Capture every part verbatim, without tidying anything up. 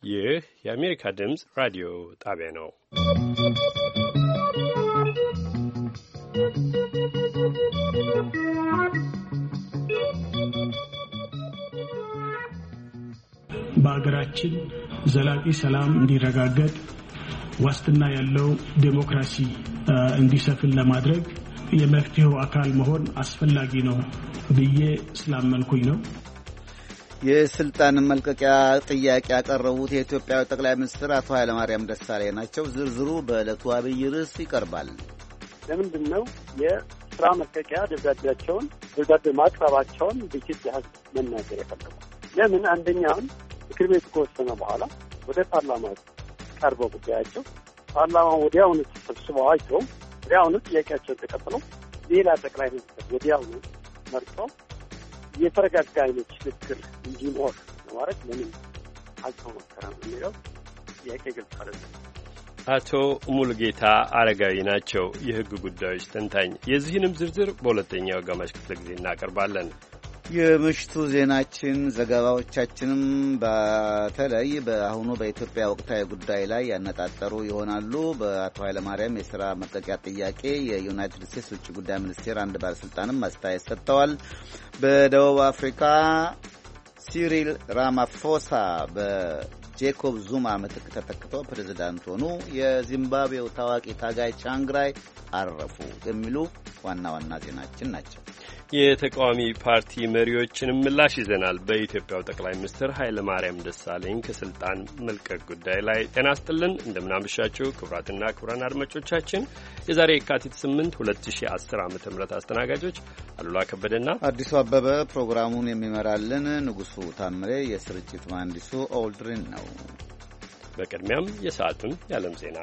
ይህ የአሜሪካ ድምፅ ራዲዮ ጣቢያ ነው። በአገራችን ዘላቂ ሰላም እንዲረጋገጥ ዋስትና ያለው ዴሞክራሲ እንዲሰፍን ለማድረግ የመፍትሄው አካል መሆን አስፈላጊ ነው ብዬ ስላመንኩኝ ነው። የስልጣን መልቀቂያ ጥያቄ ያቀረቡት የኢትዮጵያ ጠቅላይ ሚኒስትር አቶ ኃይለማርያም ደሳለኝ ናቸው። ዝርዝሩ በዕለቱ አብይ ርዕስ ይቀርባል። ለምንድን ነው የስራ መልቀቂያ ደብዳቤያቸውን ደብዳቤ ማቅረባቸውን በኢትዮጵያ ሕዝብ መናገር የፈለጉ? ለምን አንደኛውን ምክር ቤቱ ከወሰነ በኋላ ወደ ፓርላማ ቀርበው ጉዳያቸው ፓርላማ ወዲያውኑ ተሰብስበው አይተው ወዲያውኑ ጥያቄያቸውን ተቀብለው ሌላ ጠቅላይ ሚኒስትር ወዲያውኑ መርጠው የተረጋጋ አይነት ሽግግር እንዲኖር ለማድረግ ለምን አልተሞከረም የሚለው ጥያቄ ግልጽ አይደለም። አቶ ሙሉጌታ አረጋዊ ናቸው የሕግ ጉዳዮች ተንታኝ። የዚህንም ዝርዝር በሁለተኛው አጋማሽ ክፍለ ጊዜ እናቀርባለን። የምሽቱ ዜናችን ዘገባዎቻችንም በተለይ በአሁኑ በኢትዮጵያ ወቅታዊ ጉዳይ ላይ ያነጣጠሩ ይሆናሉ። በአቶ ኃይለማርያም የሥራ መልቀቂያ ጥያቄ የዩናይትድ ስቴትስ ውጭ ጉዳይ ሚኒስቴር አንድ ባለሥልጣንም አስተያየት ሰጥተዋል። በደቡብ አፍሪካ ሲሪል ራማፎሳ በጄኮብ ዙማ ምትክ ተተክተው ፕሬዝዳንት ሆኑ። የዚምባብዌው ታዋቂ ታጋይ ቻንግራይ አረፉ የሚሉ ዋና ዋና ዜናችን ናቸው። የተቃዋሚ ፓርቲ መሪዎችንም ምላሽ ይዘናል። በኢትዮጵያው ጠቅላይ ሚኒስትር ኃይለ ማርያም ደሳለኝ ከስልጣን መልቀቅ ጉዳይ ላይ ጤና ይስጥልን። እንደምናመሻችሁ ክቡራትና ክቡራን አድማጮቻችን የዛሬ የካቲት ስምንት ሁለት ሺህ አስር ዓመተ ምህረት አስተናጋጆች አሉላ ከበደና አዲሱ አበበ፣ ፕሮግራሙን የሚመራልን ንጉሱ ታምሬ፣ የስርጭት መሐንዲሱ ኦልድሪን ነው። በቅድሚያም የሰዓቱን የዓለም ዜና።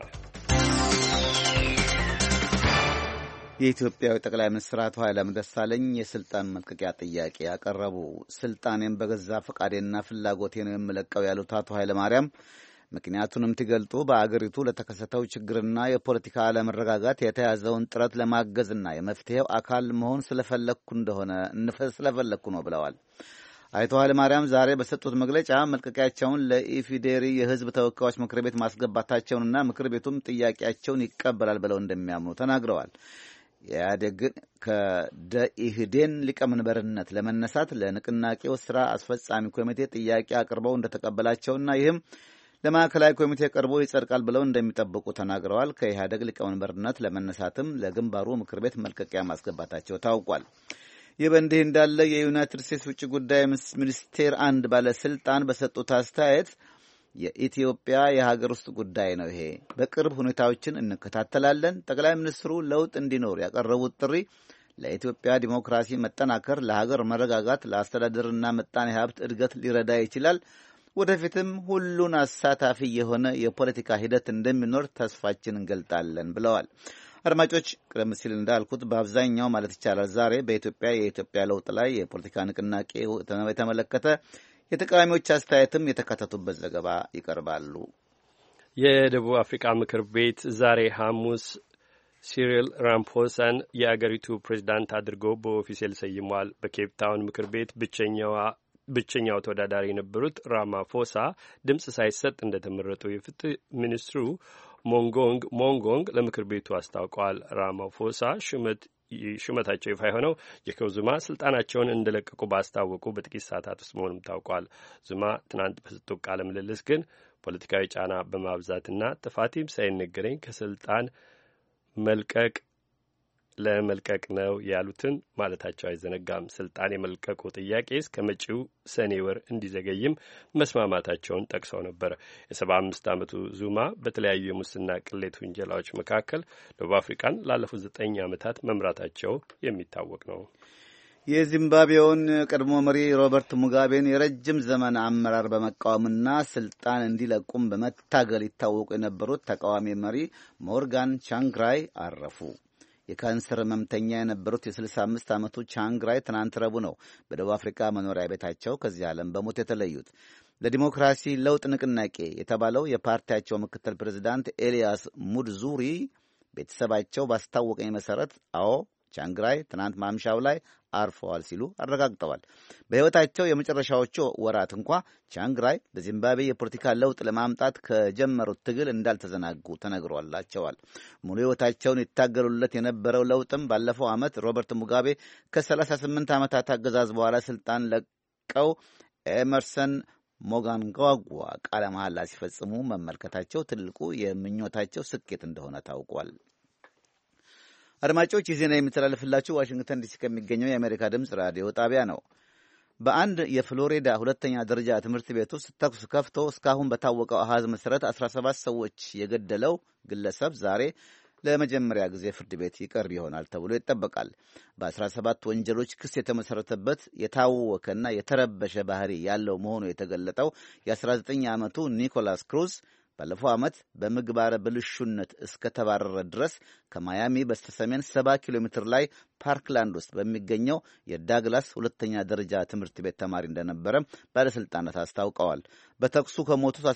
የኢትዮጵያው ጠቅላይ ሚኒስትር አቶ ኃይለማርያም ደሳለኝ የስልጣን መልቀቂያ ጥያቄ ያቀረቡ። ስልጣኔን በገዛ ፈቃዴና ፍላጎቴ ነው የምለቀው ያሉት አቶ ኃይለማርያም ምክንያቱንም ሲገልጡ በአገሪቱ ለተከሰተው ችግርና የፖለቲካ አለመረጋጋት የተያዘውን ጥረት ለማገዝና የመፍትሄው አካል መሆን ስለፈለኩ እንደሆነ ስለፈለኩ ነው ብለዋል። አቶ ኃይለማርያም ዛሬ በሰጡት መግለጫ መልቀቂያቸውን ለኢፌዴሪ የሕዝብ ተወካዮች ምክር ቤት ማስገባታቸውንና ምክር ቤቱም ጥያቄያቸውን ይቀበላል ብለው እንደሚያምኑ ተናግረዋል። የኢህአዴግን ከደኢህዴን ሊቀመንበርነት ለመነሳት ለንቅናቄው ስራ አስፈጻሚ ኮሚቴ ጥያቄ አቅርበው እንደተቀበላቸውና ይህም ለማዕከላዊ ኮሚቴ ቀርቦ ይጸድቃል ብለው እንደሚጠብቁ ተናግረዋል። ከኢህአዴግ ሊቀመንበርነት ለመነሳትም ለግንባሩ ምክር ቤት መልቀቂያ ማስገባታቸው ታውቋል። ይህ በእንዲህ እንዳለ የዩናይትድ ስቴትስ ውጭ ጉዳይ ሚኒስቴር አንድ ባለስልጣን በሰጡት አስተያየት የኢትዮጵያ የሀገር ውስጥ ጉዳይ ነው፣ ይሄ በቅርብ ሁኔታዎችን እንከታተላለን። ጠቅላይ ሚኒስትሩ ለውጥ እንዲኖር ያቀረቡት ጥሪ ለኢትዮጵያ ዲሞክራሲ መጠናከር፣ ለሀገር መረጋጋት፣ ለአስተዳደርና ምጣኔ ሀብት እድገት ሊረዳ ይችላል። ወደፊትም ሁሉን አሳታፊ የሆነ የፖለቲካ ሂደት እንደሚኖር ተስፋችን እንገልጣለን ብለዋል። አድማጮች፣ ቀደም ሲል እንዳልኩት በአብዛኛው ማለት ይቻላል ዛሬ በኢትዮጵያ የኢትዮጵያ ለውጥ ላይ የፖለቲካ ንቅናቄ የተመለከተ የተቃዋሚዎች አስተያየትም የተካተቱበት ዘገባ ይቀርባሉ። የደቡብ አፍሪካ ምክር ቤት ዛሬ ሐሙስ ሲሪል ራምፎሳን የአገሪቱ ፕሬዝዳንት አድርጎ በኦፊሴል ሰይሟል። በኬፕ ታውን ምክር ቤት ብቸኛዋ ብቸኛው ተወዳዳሪ የነበሩት ራማፎሳ ድምፅ ሳይሰጥ እንደተመረጡ የፍትህ ሚኒስትሩ ሞንጎንግ ሞንጎንግ ለምክር ቤቱ አስታውቀዋል። ራማፎሳ ሹመት ሹመታቸው ይፋ የሆነው ጄኮብ ዙማ ስልጣናቸውን እንደለቀቁ ባስታወቁ በጥቂት ሰዓታት ውስጥ መሆኑም ታውቋል። ዙማ ትናንት በሰጡት ቃለ ምልልስ ግን ፖለቲካዊ ጫና በማብዛትና ጥፋቴም ሳይነገረኝ ከስልጣን መልቀቅ ለመልቀቅ ነው ያሉትን ማለታቸው አይዘነጋም። ስልጣን የመልቀቁ ጥያቄ እስከ መጪው ሰኔ ወር እንዲዘገይም መስማማታቸውን ጠቅሰው ነበር። የሰባ አምስት ዓመቱ ዙማ በተለያዩ የሙስና ቅሌት ውንጀላዎች መካከል ደቡብ አፍሪካን ላለፉት ዘጠኝ ዓመታት መምራታቸው የሚታወቅ ነው። የዚምባብዌውን ቀድሞ መሪ ሮበርት ሙጋቤን የረጅም ዘመን አመራር በመቃወምና ስልጣን እንዲለቁም በመታገል ይታወቁ የነበሩት ተቃዋሚ መሪ ሞርጋን ቻንግራይ አረፉ። የካንሰር ህመምተኛ የነበሩት የስልሳ አምስት ዓመቱ ቻንግራይ ትናንት ረቡዕ ነው በደቡብ አፍሪካ መኖሪያ ቤታቸው ከዚህ ዓለም በሞት የተለዩት። ለዲሞክራሲ ለውጥ ንቅናቄ የተባለው የፓርቲያቸው ምክትል ፕሬዝዳንት ኤልያስ ሙድዙሪ ቤተሰባቸው ባስታወቀኝ መሰረት አዎ ቻንግራይ ትናንት ማምሻው ላይ አርፈዋል ሲሉ አረጋግጠዋል። በሕይወታቸው የመጨረሻዎቹ ወራት እንኳ ቻንግራይ በዚምባብዌ የፖለቲካ ለውጥ ለማምጣት ከጀመሩት ትግል እንዳልተዘናጉ ተነግሯላቸዋል። ሙሉ ሕይወታቸውን ይታገሉለት የነበረው ለውጥም ባለፈው ዓመት ሮበርት ሙጋቤ ከሰላሳ ስምንት ዓመታት አገዛዝ በኋላ ስልጣን ለቀው ኤመርሰን ሞጋንጓጓ ቃለ መሐላ ሲፈጽሙ መመልከታቸው ትልቁ የምኞታቸው ስኬት እንደሆነ ታውቋል። አድማጮች ይህ ዜና የሚተላለፍላችሁ ዋሽንግተን ዲሲ ከሚገኘው የአሜሪካ ድምፅ ራዲዮ ጣቢያ ነው። በአንድ የፍሎሪዳ ሁለተኛ ደረጃ ትምህርት ቤት ውስጥ ተኩስ ከፍቶ እስካሁን በታወቀው አሃዝ መሠረት አስራ ሰባት ሰዎች የገደለው ግለሰብ ዛሬ ለመጀመሪያ ጊዜ ፍርድ ቤት ይቀርብ ይሆናል ተብሎ ይጠበቃል። በአስራ ሰባት ወንጀሎች ክስ የተመሠረተበት የታወከና የተረበሸ ባህሪ ያለው መሆኑ የተገለጠው የአስራ ዘጠኝ ዓመቱ ኒኮላስ ክሩዝ ባለፈው ዓመት በምግባረ ብልሹነት እስከተባረረ ድረስ ከማያሚ በስተሰሜን ሰባ ኪሎ ሜትር ላይ ፓርክላንድ ውስጥ በሚገኘው የዳግላስ ሁለተኛ ደረጃ ትምህርት ቤት ተማሪ እንደነበረ ባለሥልጣናት አስታውቀዋል። በተኩሱ ከሞቱት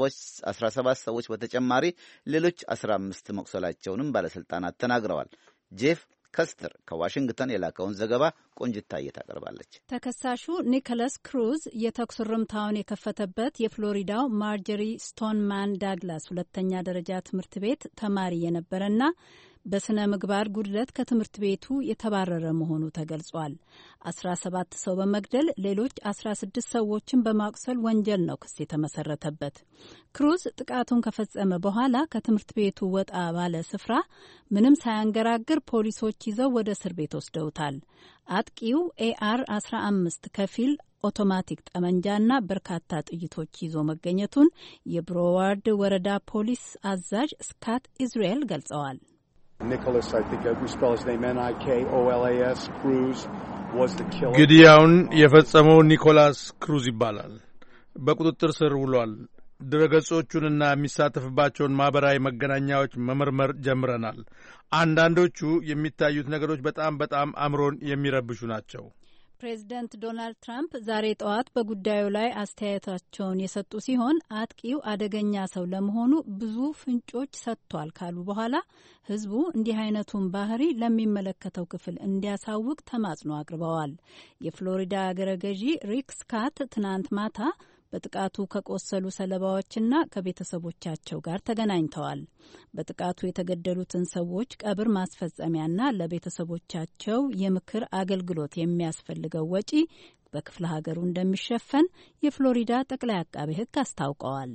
አስራ ሰባት ሰዎች በተጨማሪ ሌሎች አስራ አምስት መቁሰላቸውንም ባለሥልጣናት ተናግረዋል። ጄፍ ከስተር ከዋሽንግተን የላከውን ዘገባ ቆንጅታዬ ታቀርባለች። ተከሳሹ ኒኮላስ ክሩዝ የተኩስ ርምታውን የከፈተበት የፍሎሪዳው ማርጀሪ ስቶንማን ዳግላስ ሁለተኛ ደረጃ ትምህርት ቤት ተማሪ የነበረና በስነ ምግባር ጉድለት ከትምህርት ቤቱ የተባረረ መሆኑ ተገልጿል። አስራ ሰባት ሰው በመግደል ሌሎች አስራ ስድስት ሰዎችን በማቁሰል ወንጀል ነው ክስ የተመሰረተበት። ክሩዝ ጥቃቱን ከፈጸመ በኋላ ከትምህርት ቤቱ ወጣ ባለ ስፍራ ምንም ሳያንገራግር ፖሊሶች ይዘው ወደ እስር ቤት ወስደውታል። አጥቂው ኤአር አስራ አምስት ከፊል ኦቶማቲክ ጠመንጃና በርካታ ጥይቶች ይዞ መገኘቱን የብሮዋርድ ወረዳ ፖሊስ አዛዥ ስካት ኢዝራኤል ገልጸዋል። Nicholas, I think we spell his name N I K O L A S, Cruz, was the killer. ግድያውን የፈጸመው ኒኮላስ ክሩዝ ይባላል። በቁጥጥር ስር ውሏል። ድረገጾቹንና የሚሳተፍባቸውን ማህበራዊ መገናኛዎች መመርመር ጀምረናል። አንዳንዶቹ የሚታዩት ነገሮች በጣም በጣም አእምሮን የሚረብሹ ናቸው። ፕሬዚደንት ዶናልድ ትራምፕ ዛሬ ጠዋት በጉዳዩ ላይ አስተያየታቸውን የሰጡ ሲሆን አጥቂው አደገኛ ሰው ለመሆኑ ብዙ ፍንጮች ሰጥቷል ካሉ በኋላ ሕዝቡ እንዲህ አይነቱን ባህሪ ለሚመለከተው ክፍል እንዲያሳውቅ ተማጽኖ አቅርበዋል። የፍሎሪዳ አገረ ገዢ ሪክ ስካት ትናንት ማታ በጥቃቱ ከቆሰሉ ሰለባዎችና ከቤተሰቦቻቸው ጋር ተገናኝተዋል። በጥቃቱ የተገደሉትን ሰዎች ቀብር ማስፈጸሚያና ለቤተሰቦቻቸው የምክር አገልግሎት የሚያስፈልገው ወጪ በክፍለ ሀገሩ እንደሚሸፈን የፍሎሪዳ ጠቅላይ አቃቤ ሕግ አስታውቀዋል።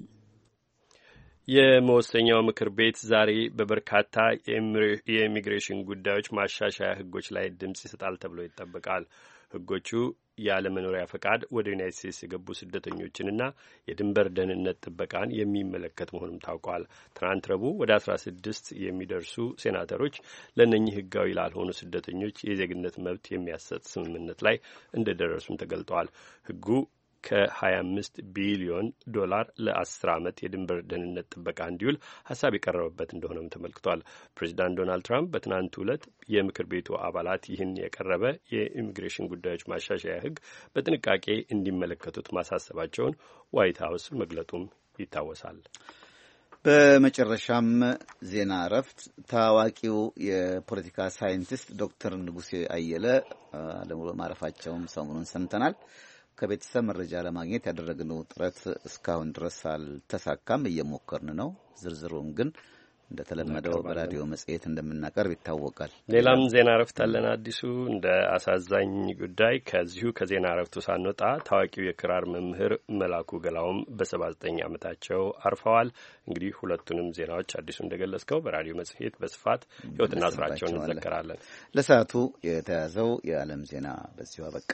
የመወሰኛው ምክር ቤት ዛሬ በበርካታ የኢሚግሬሽን ጉዳዮች ማሻሻያ ሕጎች ላይ ድምጽ ይሰጣል ተብሎ ይጠበቃል። ሕጎቹ ያለመኖሪያ ፈቃድ ወደ ዩናይትድ ስቴትስ የገቡ ስደተኞችንና የድንበር ደህንነት ጥበቃን የሚመለከት መሆኑም ታውቋል። ትናንት ረቡዕ ወደ አስራ ስድስት የሚደርሱ ሴናተሮች ለእነኚህ ሕጋዊ ላልሆኑ ስደተኞች የዜግነት መብት የሚያሰጥ ስምምነት ላይ እንደደረሱም ተገልጠዋል። ሕጉ ከሀያ አምስት ቢሊዮን ዶላር ለአስር ዓመት የድንበር ደህንነት ጥበቃ እንዲውል ሀሳብ የቀረበበት እንደሆነም ተመልክቷል። ፕሬዚዳንት ዶናልድ ትራምፕ በትናንቱ ዕለት የምክር ቤቱ አባላት ይህን የቀረበ የኢሚግሬሽን ጉዳዮች ማሻሻያ ሕግ በጥንቃቄ እንዲመለከቱት ማሳሰባቸውን ዋይት ሀውስ መግለጡም ይታወሳል። በመጨረሻም ዜና እረፍት ታዋቂው የፖለቲካ ሳይንቲስት ዶክተር ንጉሴ አየለ አለሙሉ ማረፋቸውም ሰሞኑን ሰምተናል። ከቤተሰብ መረጃ ለማግኘት ያደረግነው ጥረት እስካሁን ድረስ አልተሳካም። እየሞከርን ነው። ዝርዝሩን ግን እንደተለመደው በራዲዮ መጽሔት እንደምናቀርብ ይታወቃል። ሌላም ዜና እረፍት አለን። አዲሱ እንደ አሳዛኝ ጉዳይ ከዚሁ ከዜና እረፍቱ ሳንወጣ ታዋቂው የክራር መምህር መላኩ ገላውም በሰባ ዘጠኝ ዓመታቸው አርፈዋል። እንግዲህ ሁለቱንም ዜናዎች አዲሱ እንደገለጽከው በራዲዮ መጽሔት በስፋት ሕይወትና ስራቸውን እንዘከራለን። ለሰዓቱ የተያዘው የዓለም ዜና በዚሁ አበቃ።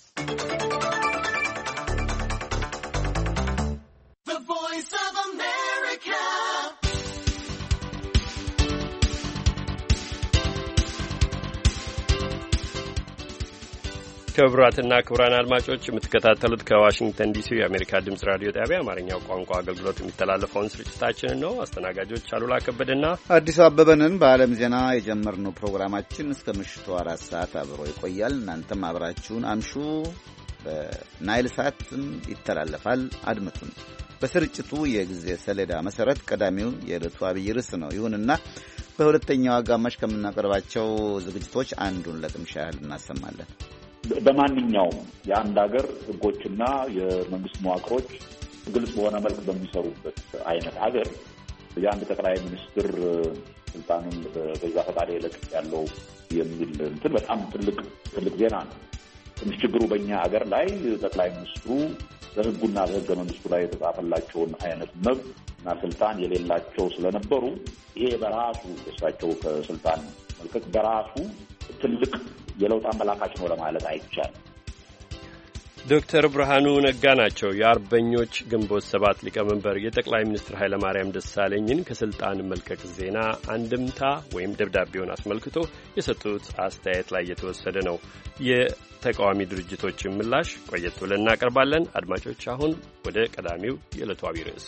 ክቡራትና ክቡራን አድማጮች የምትከታተሉት ከዋሽንግተን ዲሲ የአሜሪካ ድምጽ ራዲዮ ጣቢያ አማርኛው ቋንቋ አገልግሎት የሚተላለፈውን ስርጭታችንን ነው። አስተናጋጆች አሉላ ከበደና አዲሱ አበበንን። በዓለም ዜና የጀመርነው ፕሮግራማችን እስከ ምሽቱ አራት ሰዓት አብሮ ይቆያል። እናንተም አብራችሁን አምሹ። በናይል ሳትም ይተላለፋል። አድምጡን። በስርጭቱ የጊዜ ሰሌዳ መሰረት ቀዳሚው የዕለቱ አብይ ርዕስ ነው። ይሁንና በሁለተኛው አጋማሽ ከምናቀርባቸው ዝግጅቶች አንዱን ለቅምሻ ያህል እናሰማለን። በማንኛውም የአንድ ሀገር ሕጎችና የመንግስት መዋቅሮች ግልጽ በሆነ መልክ በሚሰሩበት አይነት ሀገር የአንድ ጠቅላይ ሚኒስትር ስልጣኑን በዛ ፈቃድ ይለቅ ያለው የሚል እንትን በጣም ትልቅ ትልቅ ዜና ነው። ትንሽ ችግሩ በእኛ ሀገር ላይ ጠቅላይ ሚኒስትሩ በሕጉና በሕገ መንግስቱ ላይ የተጻፈላቸውን አይነት መብት እና ስልጣን የሌላቸው ስለነበሩ ይሄ በራሱ እሳቸው ከስልጣን መልቀቅ በራሱ ትልቅ የለውጥ አመላካች ነው ለማለት አይቻልም። ዶክተር ብርሃኑ ነጋ ናቸው። የአርበኞች ግንቦት ሰባት ሊቀመንበር የጠቅላይ ሚኒስትር ኃይለማርያም ደሳለኝን ከስልጣን መልቀቅ ዜና አንድምታ ወይም ደብዳቤውን አስመልክቶ የሰጡት አስተያየት ላይ የተወሰደ ነው። የተቃዋሚ ድርጅቶችን ምላሽ ቆየት ብለን እናቀርባለን። አድማጮች፣ አሁን ወደ ቀዳሚው የዕለቱ አብይ ርዕስ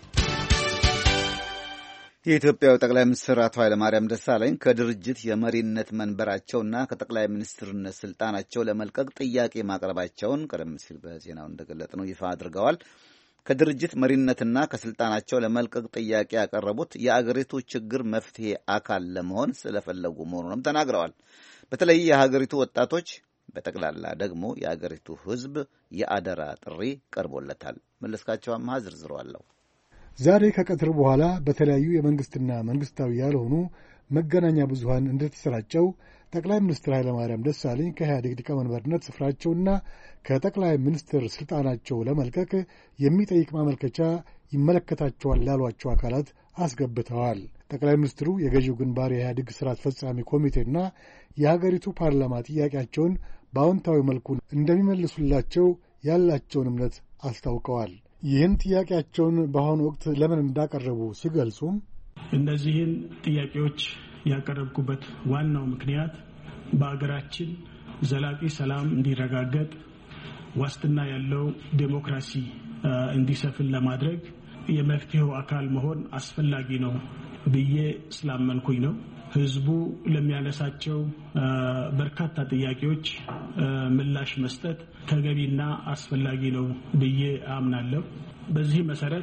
የኢትዮጵያው ጠቅላይ ሚኒስትር አቶ ኃይለማርያም ደሳለኝ ከድርጅት የመሪነት መንበራቸውና ከጠቅላይ ሚኒስትርነት ስልጣናቸው ለመልቀቅ ጥያቄ ማቅረባቸውን ቀደም ሲል በዜናው እንደገለጽነው ይፋ አድርገዋል። ከድርጅት መሪነትና ከስልጣናቸው ለመልቀቅ ጥያቄ ያቀረቡት የአገሪቱ ችግር መፍትሄ አካል ለመሆን ስለፈለጉ መሆኑንም ተናግረዋል። በተለይ የሀገሪቱ ወጣቶች፣ በጠቅላላ ደግሞ የአገሪቱ ሕዝብ የአደራ ጥሪ ቀርቦለታል። መለስካቸው አማሃ ዝርዝረዋለሁ። ዛሬ ከቀትር በኋላ በተለያዩ የመንግስትና መንግስታዊ ያልሆኑ መገናኛ ብዙሃን እንደተሰራጨው ጠቅላይ ሚኒስትር ኃይለማርያም ደሳለኝ ከኢህአዴግ ሊቀመንበርነት ስፍራቸውና ከጠቅላይ ሚኒስትር ስልጣናቸው ለመልቀቅ የሚጠይቅ ማመልከቻ ይመለከታቸዋል ላሏቸው አካላት አስገብተዋል። ጠቅላይ ሚኒስትሩ የገዢው ግንባር የኢህአዴግ ሥራ አስፈጻሚ ኮሚቴና የሀገሪቱ ፓርላማ ጥያቄያቸውን በአዎንታዊ መልኩ እንደሚመልሱላቸው ያላቸውን እምነት አስታውቀዋል። ይህን ጥያቄያቸውን በአሁኑ ወቅት ለምን እንዳቀረቡ ሲገልጹም እነዚህን ጥያቄዎች ያቀረብኩበት ዋናው ምክንያት በአገራችን ዘላቂ ሰላም እንዲረጋገጥ፣ ዋስትና ያለው ዴሞክራሲ እንዲሰፍን ለማድረግ የመፍትሄው አካል መሆን አስፈላጊ ነው ብዬ ስላመንኩኝ ነው። ህዝቡ ለሚያነሳቸው በርካታ ጥያቄዎች ምላሽ መስጠት ተገቢና አስፈላጊ ነው ብዬ አምናለሁ። በዚህ መሰረት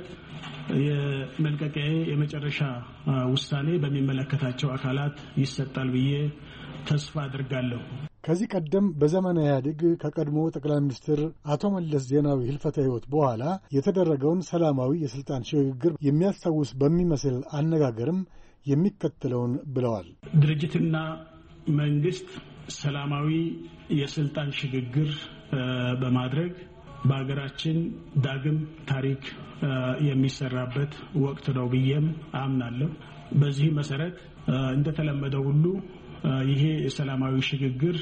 የመልቀቂያ የመጨረሻ ውሳኔ በሚመለከታቸው አካላት ይሰጣል ብዬ ተስፋ አድርጋለሁ። ከዚህ ቀደም በዘመነ ኢህአዴግ ከቀድሞ ጠቅላይ ሚኒስትር አቶ መለስ ዜናዊ ህልፈተ ህይወት በኋላ የተደረገውን ሰላማዊ የስልጣን ሽግግር የሚያስታውስ በሚመስል አነጋገርም የሚከተለውን ብለዋል። ድርጅትና መንግስት ሰላማዊ የስልጣን ሽግግር በማድረግ በሀገራችን ዳግም ታሪክ የሚሰራበት ወቅት ነው ብዬም አምናለሁ። በዚህ መሰረት እንደተለመደው ሁሉ ይሄ የሰላማዊ ሽግግር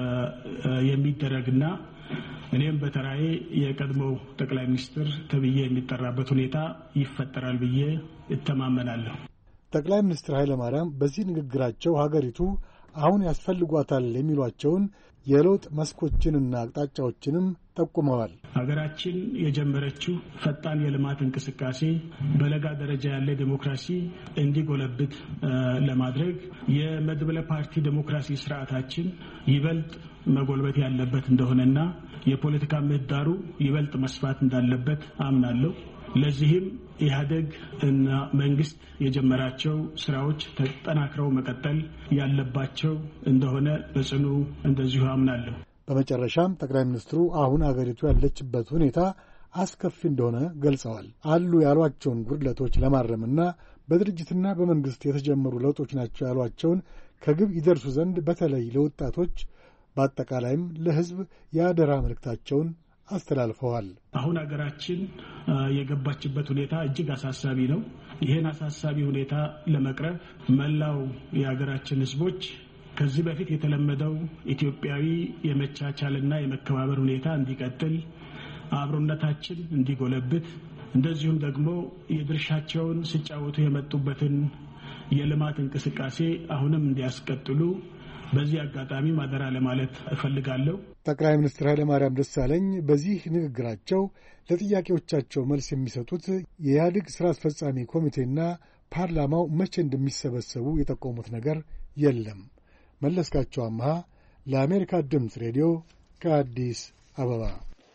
የሚደረግና እኔም በተራዬ የቀድሞው ጠቅላይ ሚኒስትር ተብዬ የሚጠራበት ሁኔታ ይፈጠራል ብዬ እተማመናለሁ። ጠቅላይ ሚኒስትር ኃይለማርያም በዚህ ንግግራቸው ሀገሪቱ አሁን ያስፈልጓታል የሚሏቸውን የለውጥ መስኮችንና አቅጣጫዎችንም ጠቁመዋል። ሀገራችን የጀመረችው ፈጣን የልማት እንቅስቃሴ በለጋ ደረጃ ያለ ዴሞክራሲ እንዲጎለብት ለማድረግ የመድበለ ፓርቲ ዴሞክራሲ ስርዓታችን ይበልጥ መጎልበት ያለበት እንደሆነና የፖለቲካ ምህዳሩ ይበልጥ መስፋት እንዳለበት አምናለሁ። ለዚህም ኢህአዴግ እና መንግስት የጀመራቸው ስራዎች ተጠናክረው መቀጠል ያለባቸው እንደሆነ በጽኑ እንደዚሁ አምናለሁ። በመጨረሻም ጠቅላይ ሚኒስትሩ አሁን አገሪቱ ያለችበት ሁኔታ አስከፊ እንደሆነ ገልጸዋል። አሉ ያሏቸውን ጉድለቶች ለማረምና በድርጅትና በመንግስት የተጀመሩ ለውጦች ናቸው ያሏቸውን ከግብ ይደርሱ ዘንድ በተለይ ለወጣቶች በአጠቃላይም ለሕዝብ የአደራ መልእክታቸውን አስተላልፈዋል። አሁን ሀገራችን የገባችበት ሁኔታ እጅግ አሳሳቢ ነው። ይህን አሳሳቢ ሁኔታ ለመቅረፍ መላው የሀገራችን ህዝቦች ከዚህ በፊት የተለመደው ኢትዮጵያዊ የመቻቻልና የመከባበር ሁኔታ እንዲቀጥል፣ አብሮነታችን እንዲጎለብት፣ እንደዚሁም ደግሞ የድርሻቸውን ሲጫወቱ የመጡበትን የልማት እንቅስቃሴ አሁንም እንዲያስቀጥሉ በዚህ አጋጣሚ ማደራ ለማለት እፈልጋለሁ። ጠቅላይ ሚኒስትር ኃይለማርያም ደሳለኝ በዚህ ንግግራቸው ለጥያቄዎቻቸው መልስ የሚሰጡት የኢህአዴግ ሥራ አስፈጻሚ ኮሚቴና ፓርላማው መቼ እንደሚሰበሰቡ የጠቆሙት ነገር የለም። መለስካቸው አምሃ ለአሜሪካ ድምፅ ሬዲዮ ከአዲስ አበባ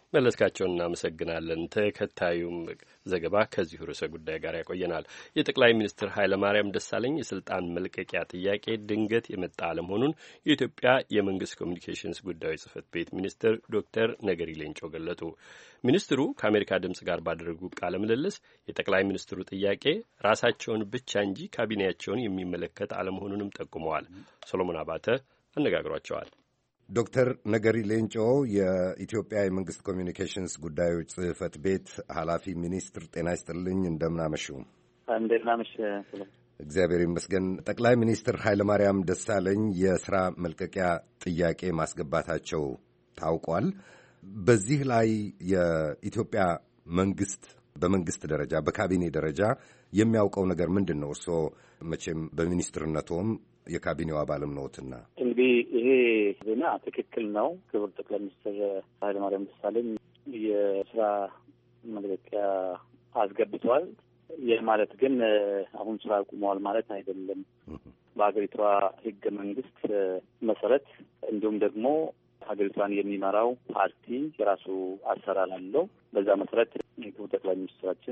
መለስካቸውን እናመሰግናለን። ተከታዩም ዘገባ ከዚሁ ርዕሰ ጉዳይ ጋር ያቆየናል። የጠቅላይ ሚኒስትር ኃይለማርያም ደሳለኝ የስልጣን መልቀቂያ ጥያቄ ድንገት የመጣ አለመሆኑን የኢትዮጵያ የመንግስት ኮሚኒኬሽንስ ጉዳዮች ጽህፈት ቤት ሚኒስትር ዶክተር ነገሪ ሌንጮ ገለጡ። ሚኒስትሩ ከአሜሪካ ድምጽ ጋር ባደረጉ ቃለ ምልልስ የጠቅላይ ሚኒስትሩ ጥያቄ ራሳቸውን ብቻ እንጂ ካቢኔያቸውን የሚመለከት አለመሆኑንም ጠቁመዋል። ሰሎሞን አባተ አነጋግሯቸዋል። ዶክተር ነገሪ ሌንጮ የኢትዮጵያ የመንግስት ኮሚኒኬሽንስ ጉዳዮች ጽህፈት ቤት ኃላፊ ሚኒስትር፣ ጤና ይስጥልኝ። እንደምናመሹ። እንደምናመሽ። እግዚአብሔር ይመስገን። ጠቅላይ ሚኒስትር ኃይለማርያም ደሳለኝ የስራ መልቀቂያ ጥያቄ ማስገባታቸው ታውቋል። በዚህ ላይ የኢትዮጵያ መንግስት በመንግስት ደረጃ በካቢኔ ደረጃ የሚያውቀው ነገር ምንድን ነው? እርስዎ መቼም በሚኒስትርነቶም የካቢኔው አባልም ነዎትና። እንግዲህ ይሄ ዜና ትክክል ነው። ክቡር ጠቅላይ ሚኒስትር ኃይለማርያም ደሳለኝ የስራ መልቀቂያ አስገብተዋል። ይህ ማለት ግን አሁን ስራ አቁመዋል ማለት አይደለም። በሀገሪቷ ህገ መንግስት መሰረት እንዲሁም ደግሞ ሀገሪቷን የሚመራው ፓርቲ የራሱ አሰራር አለው። በዛ መሰረት ክቡር ጠቅላይ ሚኒስትራችን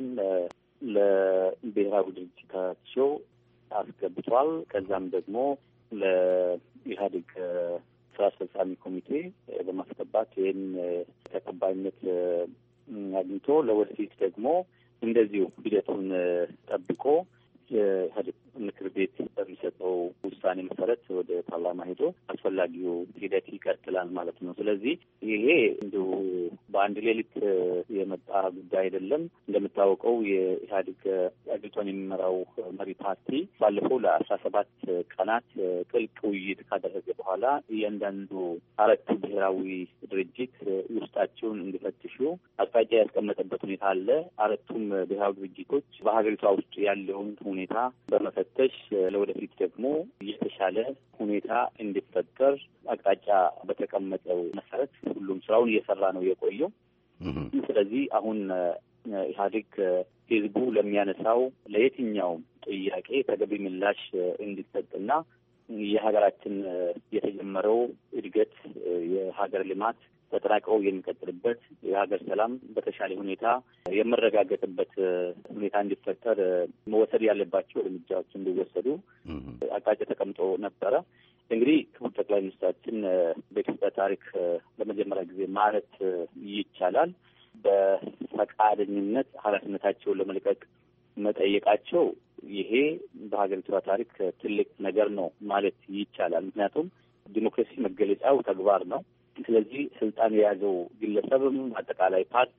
ለብሔራዊ ድርጅታቸው አስገብቷል። ከዛም ደግሞ ለኢህአዴግ ስራ አስፈጻሚ ኮሚቴ በማስገባት ይህን ተቀባይነት አግኝቶ ለወደፊት ደግሞ እንደዚሁ ሂደቱን ጠብቆ የኢህአዴግ ምክር ቤት በሚሰጠው ውሳኔ መሰረት ወደ ፓርላማ ሄዶ አስፈላጊው ሂደት ይቀጥላል ማለት ነው። ስለዚህ ይሄ እንዲሁ በአንድ ሌሊት የመጣ ጉዳይ አይደለም። እንደምታወቀው የኢህአዴግ አገሪቷን የሚመራው መሪ ፓርቲ ባለፈው ለአስራ ሰባት ቀናት ጥልቅ ውይይት ካደረገ በኋላ እያንዳንዱ አራቱ ብሔራዊ ድርጅት ውስጣቸውን እንዲፈትሹ አቅጣጫ ያስቀመጠበት ሁኔታ አለ። አራቱም ብሔራዊ ድርጅቶች በሀገሪቷ ውስጥ ያለውን ሁኔታ በመፈተሽ ለወደፊት ደግሞ የተሻለ ሁኔታ እንዲፈጠር አቅጣጫ በተቀመጠው መሰረት ሁሉም ስራውን እየሰራ ነው የቆየው። ስለዚህ አሁን ኢህአዴግ ህዝቡ ለሚያነሳው ለየትኛውም ጥያቄ ተገቢ ምላሽ እንዲሰጥና የሀገራችን የተጀመረው እድገት የሀገር ልማት ተጠናቅቀው የሚቀጥልበት የሀገር ሰላም በተሻለ ሁኔታ የመረጋገጥበት ሁኔታ እንዲፈጠር መወሰድ ያለባቸው እርምጃዎች እንዲወሰዱ አቅጣጫ ተቀምጦ ነበረ። እንግዲህ ክቡር ጠቅላይ ሚኒስትራችን በኢትዮጵያ ታሪክ ለመጀመሪያ ጊዜ ማለት ይቻላል በፈቃደኝነት ኃላፊነታቸውን ለመልቀቅ መጠየቃቸው ይሄ በሀገሪቷ ታሪክ ትልቅ ነገር ነው ማለት ይቻላል። ምክንያቱም ዲሞክራሲ መገለጫው ተግባር ነው። ስለዚህ ስልጣን የያዘው ግለሰብም አጠቃላይ ፓርቲ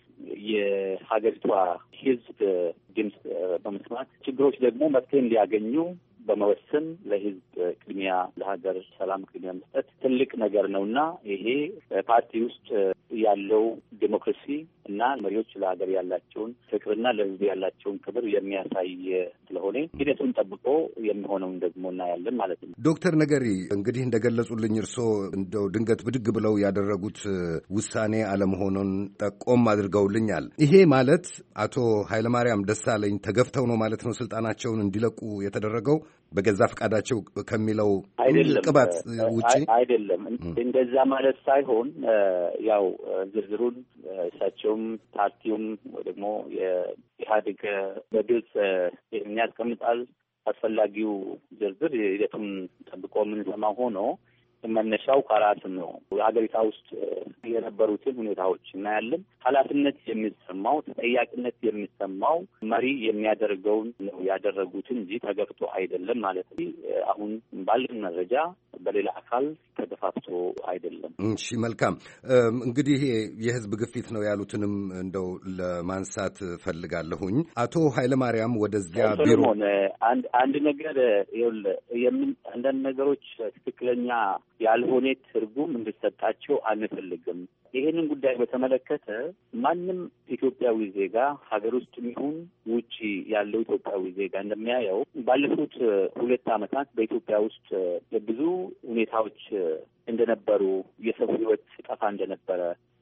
የሀገሪቷ ህዝብ ድምፅ በመስማት ችግሮች ደግሞ መፍትሄ እንዲያገኙ በመወሰን ለህዝብ ቅድሚያ፣ ለሀገር ሰላም ቅድሚያ መስጠት ትልቅ ነገር ነው እና ይሄ ፓርቲ ውስጥ ያለው ዲሞክራሲ እና መሪዎች ለሀገር ያላቸውን ፍቅርና ለህዝብ ያላቸውን ክብር የሚያሳይ ስለሆነ ሂደቱን ጠብቆ የሚሆነውን ደግሞ እናያለን ማለት ነው። ዶክተር ነገሪ እንግዲህ እንደገለጹልኝ እርስዎ እንደው ድንገት ብድግ ብለው ያደረጉት ውሳኔ አለመሆኑን ጠቆም አድርገውልኛል። ይሄ ማለት አቶ ኃይለማርያም ደሳለኝ ተገፍተው ነው ማለት ነው ስልጣናቸውን እንዲለቁ የተደረገው በገዛ ፈቃዳቸው ከሚለው ቅባት ውጪ አይደለም። እንደዛ ማለት ሳይሆን ያው ዝርዝሩን እሳቸውም ፓርቲውም ወይ ደግሞ የኢህአዴግ በግልጽ የሚያስቀምጣል። አስፈላጊው ዝርዝር ሂደቱን ጠብቆ የምንሰማው ሆኖ መነሻው ከራስ ነው። ሀገሪቷ ውስጥ የነበሩትን ሁኔታዎች እናያለን። ኃላፊነት የሚሰማው ተጠያቂነት የሚሰማው መሪ የሚያደርገውን ነው ያደረጉትን እንጂ ተገፍቶ አይደለም ማለት ነው። አሁን ባለን መረጃ በሌላ አካል ተገፋፍቶ አይደለም። እሺ፣ መልካም። እንግዲህ የህዝብ ግፊት ነው ያሉትንም እንደው ለማንሳት ፈልጋለሁኝ። አቶ ኃይለማርያም ወደዚያ ቢሮ አንድ አንድ ነገር ይኸውልህ የምን አንዳንድ ነገሮች ትክክለኛ ያልሆነ ትርጉም እንዲሰጣቸው አንፈልግም። ይሄንን ጉዳይ በተመለከተ ማንም ኢትዮጵያዊ ዜጋ ሀገር ውስጥ ይሁን ውጪ ያለው ኢትዮጵያዊ ዜጋ እንደሚያየው ባለፉት ሁለት ዓመታት በኢትዮጵያ ውስጥ ብዙ ሁኔታዎች እንደነበሩ፣ የሰው ህይወት ጠፋ እንደነበረ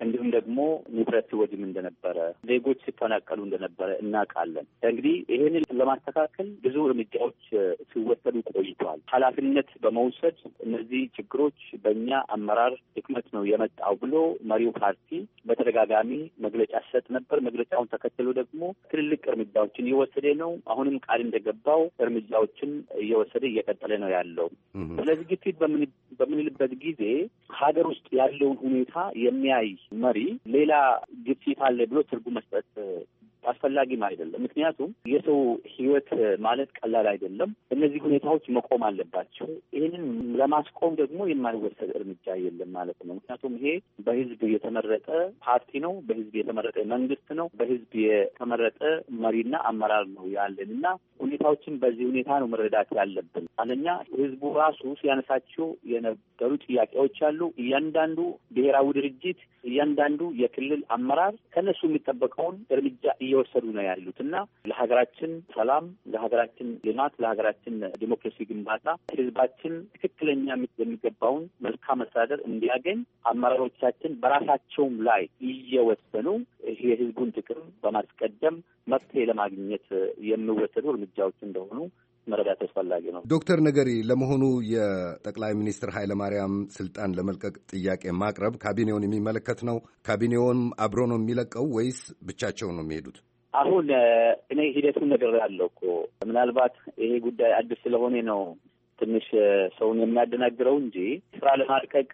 እንዲሁም ደግሞ ንብረት ሲወድም እንደነበረ፣ ዜጎች ሲፈናቀሉ እንደነበረ እናውቃለን። እንግዲህ ይህንን ለማስተካከል ብዙ እርምጃዎች ሲወሰዱ ቆይተዋል። ኃላፊነት በመውሰድ እነዚህ ችግሮች በእኛ አመራር ድክመት ነው የመጣው ብሎ መሪው ፓርቲ በተደጋጋሚ መግለጫ ሲሰጥ ነበር። መግለጫውን ተከትሎ ደግሞ ትልልቅ እርምጃዎችን እየወሰደ ነው። አሁንም ቃል እንደገባው እርምጃዎችን እየወሰደ እየቀጠለ ነው ያለው። ስለዚህ ግፊት በምንልበት ጊዜ ሀገር ውስጥ ያለውን ሁኔታ የሚያይ መሪ ሌላ ግፊት አለ ብሎ ትርጉም መስጠት አስፈላጊም አይደለም። ምክንያቱም የሰው ሕይወት ማለት ቀላል አይደለም። እነዚህ ሁኔታዎች መቆም አለባቸው። ይህንን ለማስቆም ደግሞ የማይወሰድ እርምጃ የለም ማለት ነው። ምክንያቱም ይሄ በህዝብ የተመረጠ ፓርቲ ነው፣ በህዝብ የተመረጠ መንግስት ነው፣ በህዝብ የተመረጠ መሪና አመራር ነው ያለን እና ሁኔታዎችን በዚህ ሁኔታ ነው መረዳት ያለብን። አንደኛ ህዝቡ ራሱ ሲያነሳቸው የነበሩ ጥያቄዎች አሉ። እያንዳንዱ ብሔራዊ ድርጅት፣ እያንዳንዱ የክልል አመራር ከነሱ የሚጠበቀውን እርምጃ እየወሰዱ ነው ያሉት እና ለሀገራችን ሰላም፣ ለሀገራችን ልማት፣ ለሀገራችን ዲሞክራሲ ግንባታ ህዝባችን ትክክለኛ የሚገባውን መልካም መስተዳደር እንዲያገኝ አመራሮቻችን በራሳቸውም ላይ እየወሰኑ የህዝቡን ጥቅም በማስቀደም መፍትሄ ለማግኘት የሚወሰዱ እርምጃዎች እንደሆኑ መረዳት አስፈላጊ ነው። ዶክተር ነገሪ፣ ለመሆኑ የጠቅላይ ሚኒስትር ኃይለማርያም ስልጣን ለመልቀቅ ጥያቄ ማቅረብ ካቢኔውን የሚመለከት ነው? ካቢኔውን አብሮ ነው የሚለቀው ወይስ ብቻቸውን ነው የሚሄዱት? አሁን እኔ ሂደቱን ነገር ያለው እኮ ምናልባት ይሄ ጉዳይ አዲስ ስለሆነ ነው ትንሽ ሰውን የሚያደናግረው እንጂ ስራ ለማልቀቅ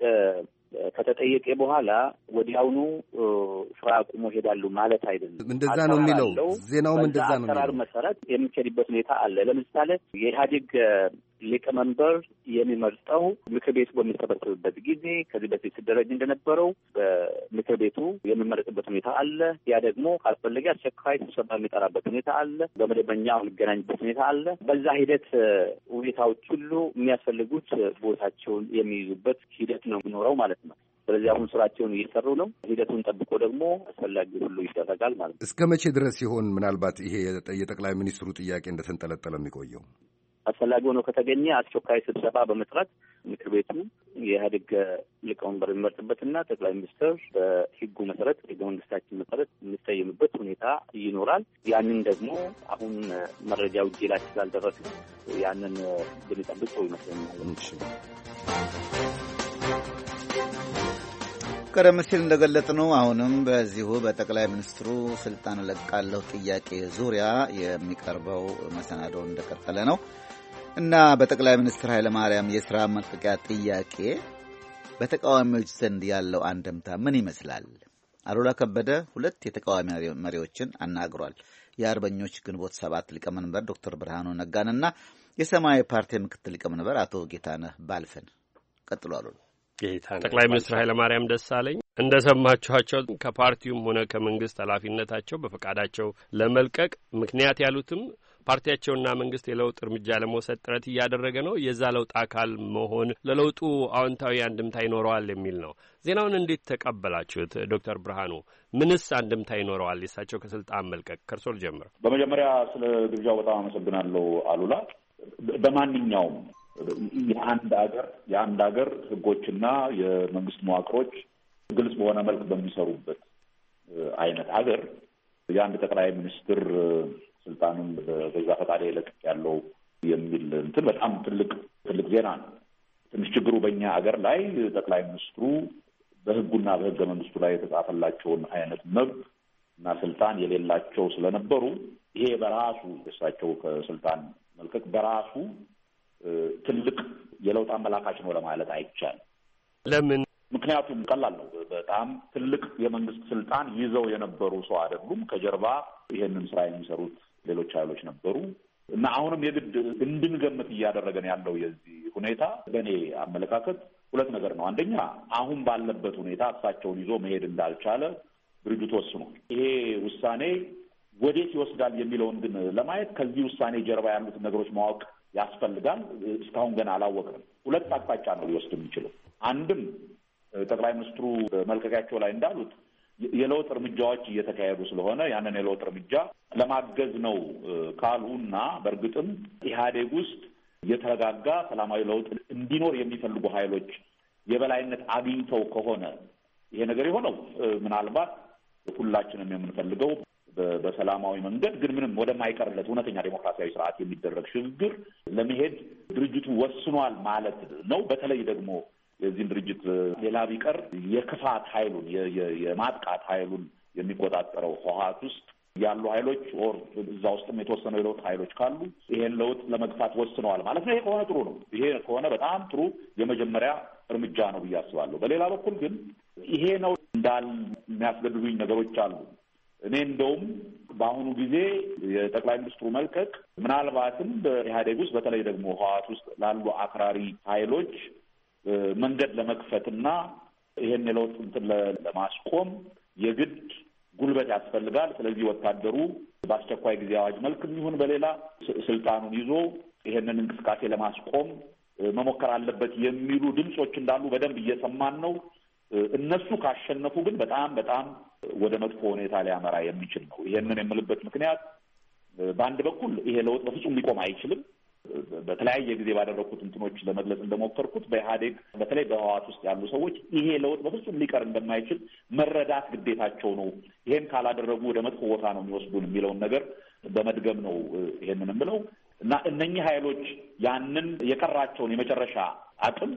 ከተጠየቀ በኋላ ወዲያውኑ ስራ አቁሞ ሄዳሉ ማለት አይደለም። እንደዛ ነው የሚለው ዜናውም እንደዛ ነው። አሰራር መሰረት የሚካሄድበት ሁኔታ አለ። ለምሳሌ የኢህአዴግ ሊቀመንበር የሚመርጠው ምክር ቤቱ በሚሰበሰብበት ጊዜ ከዚህ በፊት ሲደረግ እንደነበረው በምክር ቤቱ የሚመረጥበት ሁኔታ አለ። ያ ደግሞ ካልፈለገ አስቸኳይ ስብሰባ የሚጠራበት ሁኔታ አለ። በመደበኛው የሚገናኝበት ሁኔታ አለ። በዛ ሂደት ሁኔታዎች ሁሉ የሚያስፈልጉት ቦታቸውን የሚይዙበት ሂደት ነው የሚኖረው ማለት ነው። ስለዚህ አሁን ስራቸውን እየሰሩ ነው። ሂደቱን ጠብቆ ደግሞ አስፈላጊ ሁሉ ይደረጋል ማለት ነው። እስከ መቼ ድረስ ሲሆን ምናልባት ይሄ የጠቅላይ ሚኒስትሩ ጥያቄ እንደተንጠለጠለ የሚቆየው? አስፈላጊ ሆኖ ከተገኘ አስቸኳይ ስብሰባ በመጥራት ምክር ቤቱ የኢህአዴግ ሊቀመንበር የሚመርጥበትና ጠቅላይ ሚኒስትር በህጉ መሰረት ህገ መንግስታችን መሰረት የሚሰየምበት ሁኔታ ይኖራል። ያንን ደግሞ አሁን መረጃው እጄ ላይ ስላልደረሰ ያንን ብንጠብቅ ይመስለኛል። ቀደም ሲል እንደገለጽነው አሁንም በዚሁ በጠቅላይ ሚኒስትሩ ስልጣን እለቃለሁ ጥያቄ ዙሪያ የሚቀርበው መሰናዶ እንደቀጠለ ነው እና በጠቅላይ ሚኒስትር ኃይለማርያም የሥራ መልቀቂያ ጥያቄ በተቃዋሚዎች ዘንድ ያለው አንድምታ ምን ይመስላል? አሉላ ከበደ ሁለት የተቃዋሚ መሪዎችን አናግሯል። የአርበኞች ግንቦት ሰባት ሊቀመንበር ዶክተር ብርሃኑ ነጋንና የሰማያዊ ፓርቲ ምክትል ሊቀመንበር አቶ ጌታነህ ባልፈን ቀጥሎ አሉ። ጠቅላይ ሚኒስትር ኃይለማርያም ደሳለኝ እንደሰማችኋቸው ከፓርቲውም ሆነ ከመንግስት ኃላፊነታቸው በፈቃዳቸው ለመልቀቅ ምክንያት ያሉትም ፓርቲያቸውና መንግስት የለውጥ እርምጃ ለመውሰድ ጥረት እያደረገ ነው፣ የዛ ለውጥ አካል መሆን ለለውጡ አዎንታዊ አንድምታ ይኖረዋል የሚል ነው። ዜናውን እንዴት ተቀበላችሁት? ዶክተር ብርሃኑ ምንስ አንድምታ ይኖረዋል የእሳቸው ከስልጣን መልቀቅ? ከርሶ ልጀምር። በመጀመሪያ ስለ ግብዣው በጣም አመሰግናለሁ አሉላ። በማንኛውም የአንድ ሀገር የአንድ ሀገር ህጎችና የመንግስት መዋቅሮች ግልጽ በሆነ መልክ በሚሰሩበት አይነት ሀገር የአንድ ጠቅላይ ሚኒስትር ስልጣኑን በገዛ ፈቃዴ ለቅቅ ያለው የሚል እንትን በጣም ትልቅ ትልቅ ዜና ነው። ትንሽ ችግሩ በእኛ ሀገር ላይ ጠቅላይ ሚኒስትሩ በህጉና በህገ መንግስቱ ላይ የተጻፈላቸውን አይነት መብት እና ስልጣን የሌላቸው ስለነበሩ ይሄ በራሱ እሳቸው ከስልጣን መልቀቅ በራሱ ትልቅ የለውጥ አመላካች ነው ለማለት አይቻልም። ለምን? ምክንያቱም ቀላል ነው። በጣም ትልቅ የመንግስት ስልጣን ይዘው የነበሩ ሰው አይደሉም። ከጀርባ ይሄንን ስራ የሚሰሩት ሌሎች ኃይሎች ነበሩ እና አሁንም የግድ እንድንገምት እያደረገን ያለው የዚህ ሁኔታ በእኔ አመለካከት ሁለት ነገር ነው። አንደኛ አሁን ባለበት ሁኔታ እሳቸውን ይዞ መሄድ እንዳልቻለ ድርጅቱ ወስኗል። ይሄ ውሳኔ ወዴት ይወስዳል የሚለውን ግን ለማየት ከዚህ ውሳኔ ጀርባ ያሉትን ነገሮች ማወቅ ያስፈልጋል። እስካሁን ገና አላወቅንም። ሁለት አቅጣጫ ነው ሊወስድ የሚችለው። አንድም ጠቅላይ ሚኒስትሩ መልቀቂያቸው ላይ እንዳሉት የለውጥ እርምጃዎች እየተካሄዱ ስለሆነ ያንን የለውጥ እርምጃ ለማገዝ ነው ካሉና በእርግጥም ኢህአዴግ ውስጥ የተረጋጋ ሰላማዊ ለውጥ እንዲኖር የሚፈልጉ ኃይሎች የበላይነት አግኝተው ከሆነ ይሄ ነገር የሆነው ምናልባት ሁላችንም የምንፈልገው በሰላማዊ መንገድ ግን ምንም ወደማይቀርለት እውነተኛ ዴሞክራሲያዊ ስርዓት የሚደረግ ሽግግር ለመሄድ ድርጅቱ ወስኗል ማለት ነው። በተለይ ደግሞ የዚህን ድርጅት ሌላ ቢቀር የክፋት ኃይሉን የማጥቃት ኃይሉን የሚቆጣጠረው ህወሓት ውስጥ ያሉ ኃይሎች ኦር እዛ ውስጥም የተወሰኑ የለውጥ ኃይሎች ካሉ ይሄን ለውጥ ለመግፋት ወስነዋል ማለት ነው። ይሄ ከሆነ ጥሩ ነው። ይሄ ከሆነ በጣም ጥሩ የመጀመሪያ እርምጃ ነው ብዬ አስባለሁ። በሌላ በኩል ግን ይሄ ነው እንዳል የሚያስገድዱኝ ነገሮች አሉ። እኔ እንደውም በአሁኑ ጊዜ የጠቅላይ ሚኒስትሩ መልቀቅ ምናልባትም በኢህአዴግ ውስጥ በተለይ ደግሞ ህወሓት ውስጥ ላሉ አክራሪ ኃይሎች መንገድ ለመክፈትና ይሄን የለውጥ እንትን ለማስቆም የግድ ጉልበት ያስፈልጋል። ስለዚህ ወታደሩ በአስቸኳይ ጊዜ አዋጅ መልክም ይሁን በሌላ ስልጣኑን ይዞ ይሄንን እንቅስቃሴ ለማስቆም መሞከር አለበት የሚሉ ድምጾች እንዳሉ በደንብ እየሰማን ነው። እነሱ ካሸነፉ ግን በጣም በጣም ወደ መጥፎ ሁኔታ ሊያመራ የሚችል ነው። ይሄንን የምልበት ምክንያት በአንድ በኩል ይሄ ለውጥ በፍጹም ሊቆም አይችልም። በተለያየ ጊዜ ባደረኩት እንትኖች ለመግለጽ እንደሞከርኩት በኢህአዴግ በተለይ በህወሓት ውስጥ ያሉ ሰዎች ይሄ ለውጥ በፍጹም ሊቀር እንደማይችል መረዳት ግዴታቸው ነው። ይሄን ካላደረጉ ወደ መጥፎ ቦታ ነው የሚወስዱን የሚለውን ነገር በመድገም ነው ይሄንን የምለው እና እነኚህ ኃይሎች ያንን የቀራቸውን የመጨረሻ አቅም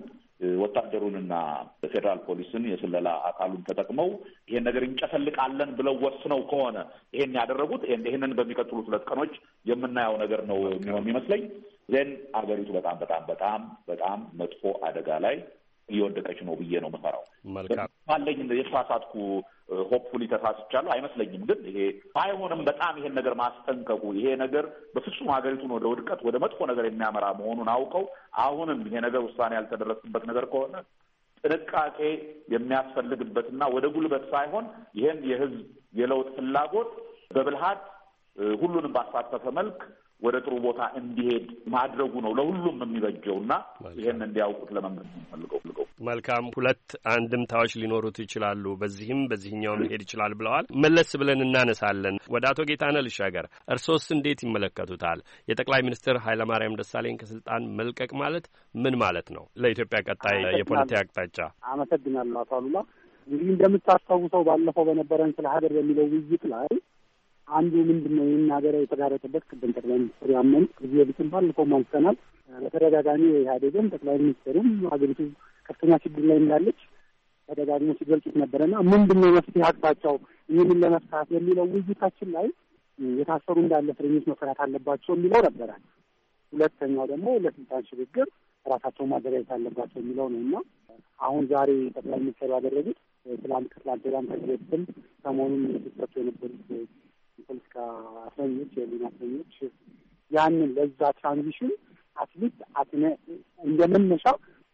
ወታደሩንና ፌዴራል ፖሊስን የስለላ አካሉን ተጠቅመው ይሄን ነገር እንጨፈልቃለን ብለው ወስነው ከሆነ ይሄን ያደረጉት ይሄንን በሚቀጥሉት ሁለት ቀኖች የምናየው ነገር ነው የሚመስለኝ። ዘን አገሪቱ በጣም በጣም በጣም በጣም መጥፎ አደጋ ላይ እየወደቀች ነው ብዬ ነው የምፈራው። መልካም ባለኝ የተሳሳትኩ ሆፕፉሊ ተሳስቻለሁ አይመስለኝም። ግን ይሄ ባይሆንም በጣም ይሄን ነገር ማስጠንቀቁ ይሄ ነገር በፍጹም ሀገሪቱን ወደ ውድቀት ወደ መጥፎ ነገር የሚያመራ መሆኑን አውቀው አሁንም ይሄ ነገር ውሳኔ ያልተደረሰበት ነገር ከሆነ ጥንቃቄ የሚያስፈልግበትና ወደ ጉልበት ሳይሆን ይሄን የህዝብ የለውጥ ፍላጎት በብልሃት ሁሉንም ባሳተፈ መልክ ወደ ጥሩ ቦታ እንዲሄድ ማድረጉ ነው ለሁሉም የሚበጀውና ይሄን እንዲያውቁት ለመንግስት ፈልገው። መልካም ሁለት አንድምታዎች ሊኖሩት ይችላሉ። በዚህም በዚህኛው መሄድ ይችላል ብለዋል። መለስ ብለን እናነሳለን። ወደ አቶ ጌታነህ ልሻገር። እርሶስ እንዴት ይመለከቱታል? የጠቅላይ ሚኒስትር ኃይለማርያም ደሳለኝ ከስልጣን መልቀቅ ማለት ምን ማለት ነው ለኢትዮጵያ ቀጣይ የፖለቲካ አቅጣጫ? አመሰግናለሁ አቶ አሉላ። እንግዲህ እንደምታስታውሰው ባለፈው በነበረን ስለ ሀገር በሚለው ውይይት ላይ አንዱ ምንድነው የናገረ የተጋረጠበት ቅድም ጠቅላይ ሚኒስትሩ ያመኑት እዚህ በፊትም ባለፈው ማንስተናል። በተደጋጋሚ የኢህአዴግም ጠቅላይ ሚኒስትሩም ሀገሪቱ ከፍተኛ ችግር ላይ እንዳለች ተደጋግሞ ሲገልጹት ነበረና ምንድነው መፍትሄ አቅጣጫው ይህንን ለመፍታት የሚለው ውይይታችን ላይ የታሰሩ እንዳለ እስረኞች መፈታት አለባቸው የሚለው ነበረ። ሁለተኛው ደግሞ ለስልጣን ሽግግር ራሳቸውን ማዘጋጀት አለባቸው የሚለው ነው እና አሁን ዛሬ ጠቅላይ ሚኒስትሩ ያደረጉት ትላንት ከትላንት ወዲያም ከዚህ በፊትም ሰሞኑን ሲሰጡ የነበሩት የፖለቲካ እስረኞች የህሊና እስረኞች ያንን ለዛ ትራንዚሽን አትሊስት አትነ እንደመነሻ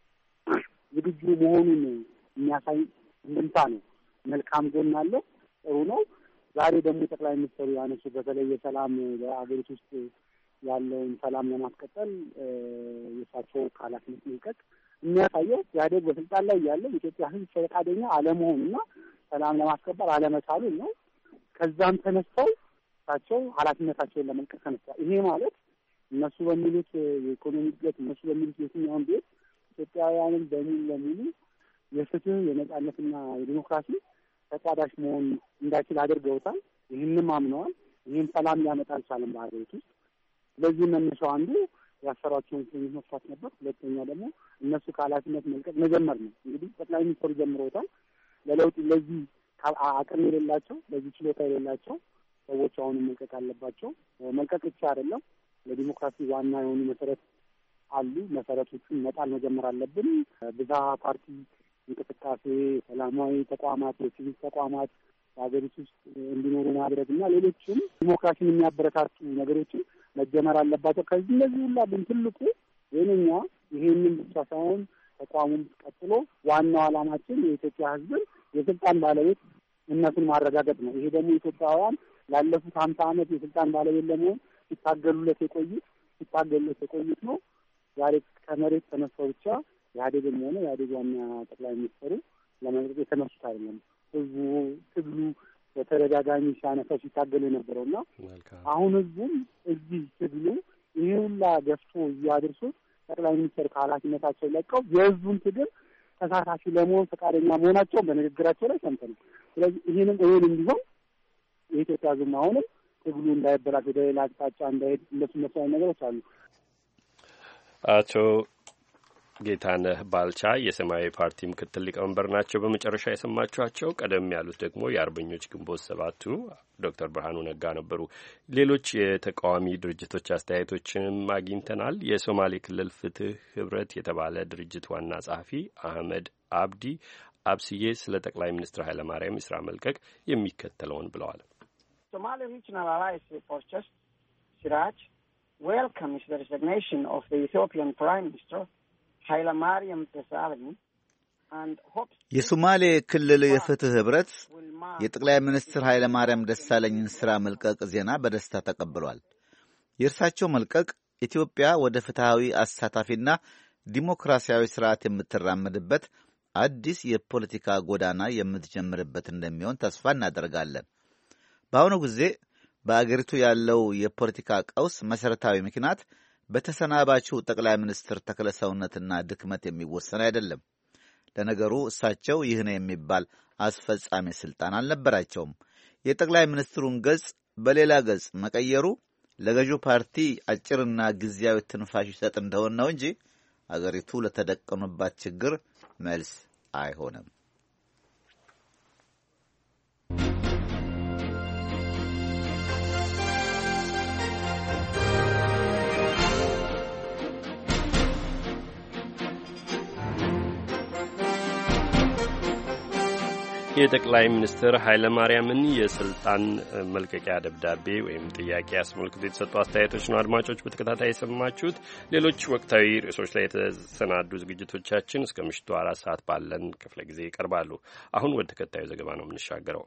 ዝግጁ መሆኑን የሚያሳይ እንድምታ ነው። መልካም ጎን አለው፣ ጥሩ ነው። ዛሬ ደግሞ ጠቅላይ ሚኒስትሩ ያነሱ በተለይ የሰላም በአገሪቱ ውስጥ ያለውን ሰላም ለማስቀጠል የእሳቸው ኃላፊነት መልቀቅ የሚያሳየው ኢህአዴግ በስልጣን ላይ ያለ የኢትዮጵያ ህዝብ ፈቃደኛ አለመሆኑና ሰላም ለማስከበር አለመቻሉን ነው። ከዛም ተነስተው እሳቸው ኃላፊነታቸውን ለመልቀቅ ተነስተዋል። ይሄ ማለት እነሱ በሚሉት የኢኮኖሚ እድገት እነሱ በሚሉት የትኛውን ቤት ኢትዮጵያውያንን በሙሉ ለሙሉ የፍትህ የነጻነትና የዲሞክራሲ ተቋዳሽ መሆን እንዳይችል አድርገውታል። ይህንም አምነዋል። ይህም ሰላም ሊያመጣ አልቻለም በሀገሪቱ ውስጥ። ስለዚህ መነሻው አንዱ ያሰሯቸውን እስረኞች መፍታት ነበር። ሁለተኛ ደግሞ እነሱ ከኃላፊነት መልቀቅ መጀመር ነው። እንግዲህ ጠቅላይ ሚኒስትሩ ጀምረውታል። ለለውጥ ለዚህ አቅም የሌላቸው ለዚህ ችሎታ የሌላቸው ሰዎች አሁንም መልቀቅ አለባቸው። መልቀቅ ብቻ አይደለም፣ ለዲሞክራሲ ዋና የሆኑ መሰረት አሉ። መሰረቶቹን መጣል መጀመር አለብን። ብዝሃ ፓርቲ እንቅስቃሴ፣ ሰላማዊ ተቋማት፣ የሲቪል ተቋማት በሀገሪቱ ውስጥ እንዲኖሩ ማድረግ እና ሌሎችም ዲሞክራሲን የሚያበረታቱ ነገሮችን መጀመር አለባቸው። ከዚህ እነዚህ ሁላ ግን ትልቁ የእኛ ይሄንን ብቻ ሳይሆን ተቋሙን ቀጥሎ ዋናው ዓላማችን የኢትዮጵያ ሕዝብን የስልጣን ባለቤት እነሱን ማረጋገጥ ነው። ይሄ ደግሞ ኢትዮጵያውያን ላለፉት ሀምሳ ዓመት የስልጣን ባለቤት ለመሆን ሲታገሉለት የቆዩት ሲታገሉለት የቆዩት ነው። ዛሬ ከመሬት ተነስተው ብቻ ኢህአዴግም ሆነ ኢህአዴግ ዋና ጠቅላይ ሚኒስትሩ ለመንግስት የተነሱት አይደለም። ህዝቡ ትግሉ በተደጋጋሚ ሲያነሳው ሲታገሉ የነበረውና አሁን ህዝቡም እዚህ ትግሉ ይሄ ሁላ ገፍቶ እያደረሱት ጠቅላይ ሚኒስትር ከኃላፊነታቸው ለቀው የህዝቡን ትግል ተሳታፊ ለመሆን ፈቃደኛ መሆናቸውን በንግግራቸው ላይ ሰምተናል። ስለዚህ ይህንም እውን እንዲሆን የኢትዮጵያ ሕዝብ አሁንም ትግሉ እንዳይበላሽ ወደ ሌላ አቅጣጫ እንዳይሄድ እነሱ መሳይ ነገሮች አሉ። አቶ ጌታነህ ባልቻ የሰማያዊ ፓርቲ ምክትል ሊቀመንበር ናቸው። በመጨረሻ የሰማችኋቸው ቀደም ያሉት ደግሞ የአርበኞች ግንቦት ሰባቱ ዶክተር ብርሃኑ ነጋ ነበሩ። ሌሎች የተቃዋሚ ድርጅቶች አስተያየቶችንም አግኝተናል። የሶማሌ ክልል ፍትህ ህብረት የተባለ ድርጅት ዋና ጸሐፊ አህመድ አብዲ አብስዬ ስለ ጠቅላይ ሚኒስትር ኃይለማርያም የስራ መልቀቅ የሚከተለውን ብለዋል። Somali Regional Alliance for Justice, Siraj, welcomes the resignation of the Ethiopian Prime Minister, Hailemariam Desalegn, and hopes... የሶማሌ ክልል የፍትህ ህብረት የጠቅላይ ሚኒስትር ኃይለማርያም ደሳለኝን ስራ መልቀቅ ዜና በደስታ ተቀብሏል። የእርሳቸው መልቀቅ ኢትዮጵያ ወደ ፍትሃዊ አሳታፊና ዲሞክራሲያዊ ስርዓት የምትራመድበት አዲስ የፖለቲካ ጎዳና የምትጀምርበት እንደሚሆን ተስፋ እናደርጋለን። በአሁኑ ጊዜ በአገሪቱ ያለው የፖለቲካ ቀውስ መሰረታዊ ምክንያት በተሰናባቹ ጠቅላይ ሚኒስትር ተክለሰውነትና ድክመት የሚወሰን አይደለም። ለነገሩ እሳቸው ይህ ነው የሚባል አስፈጻሚ ስልጣን አልነበራቸውም። የጠቅላይ ሚኒስትሩን ገጽ በሌላ ገጽ መቀየሩ ለገዢው ፓርቲ አጭርና ጊዜያዊ ትንፋሽ ይሰጥ እንደሆነ ነው እንጂ አገሪቱ ለተደቀኑባት ችግር መልስ አይሆንም። የጠቅላይ ሚኒስትር ኃይለማርያምን የስልጣን መልቀቂያ ደብዳቤ ወይም ጥያቄ አስመልክቶ የተሰጡ አስተያየቶች ነው አድማጮች በተከታታይ የሰማችሁት። ሌሎች ወቅታዊ ርዕሶች ላይ የተሰናዱ ዝግጅቶቻችን እስከ ምሽቱ አራት ሰዓት ባለን ክፍለ ጊዜ ይቀርባሉ። አሁን ወደ ተከታዩ ዘገባ ነው የምንሻገረው።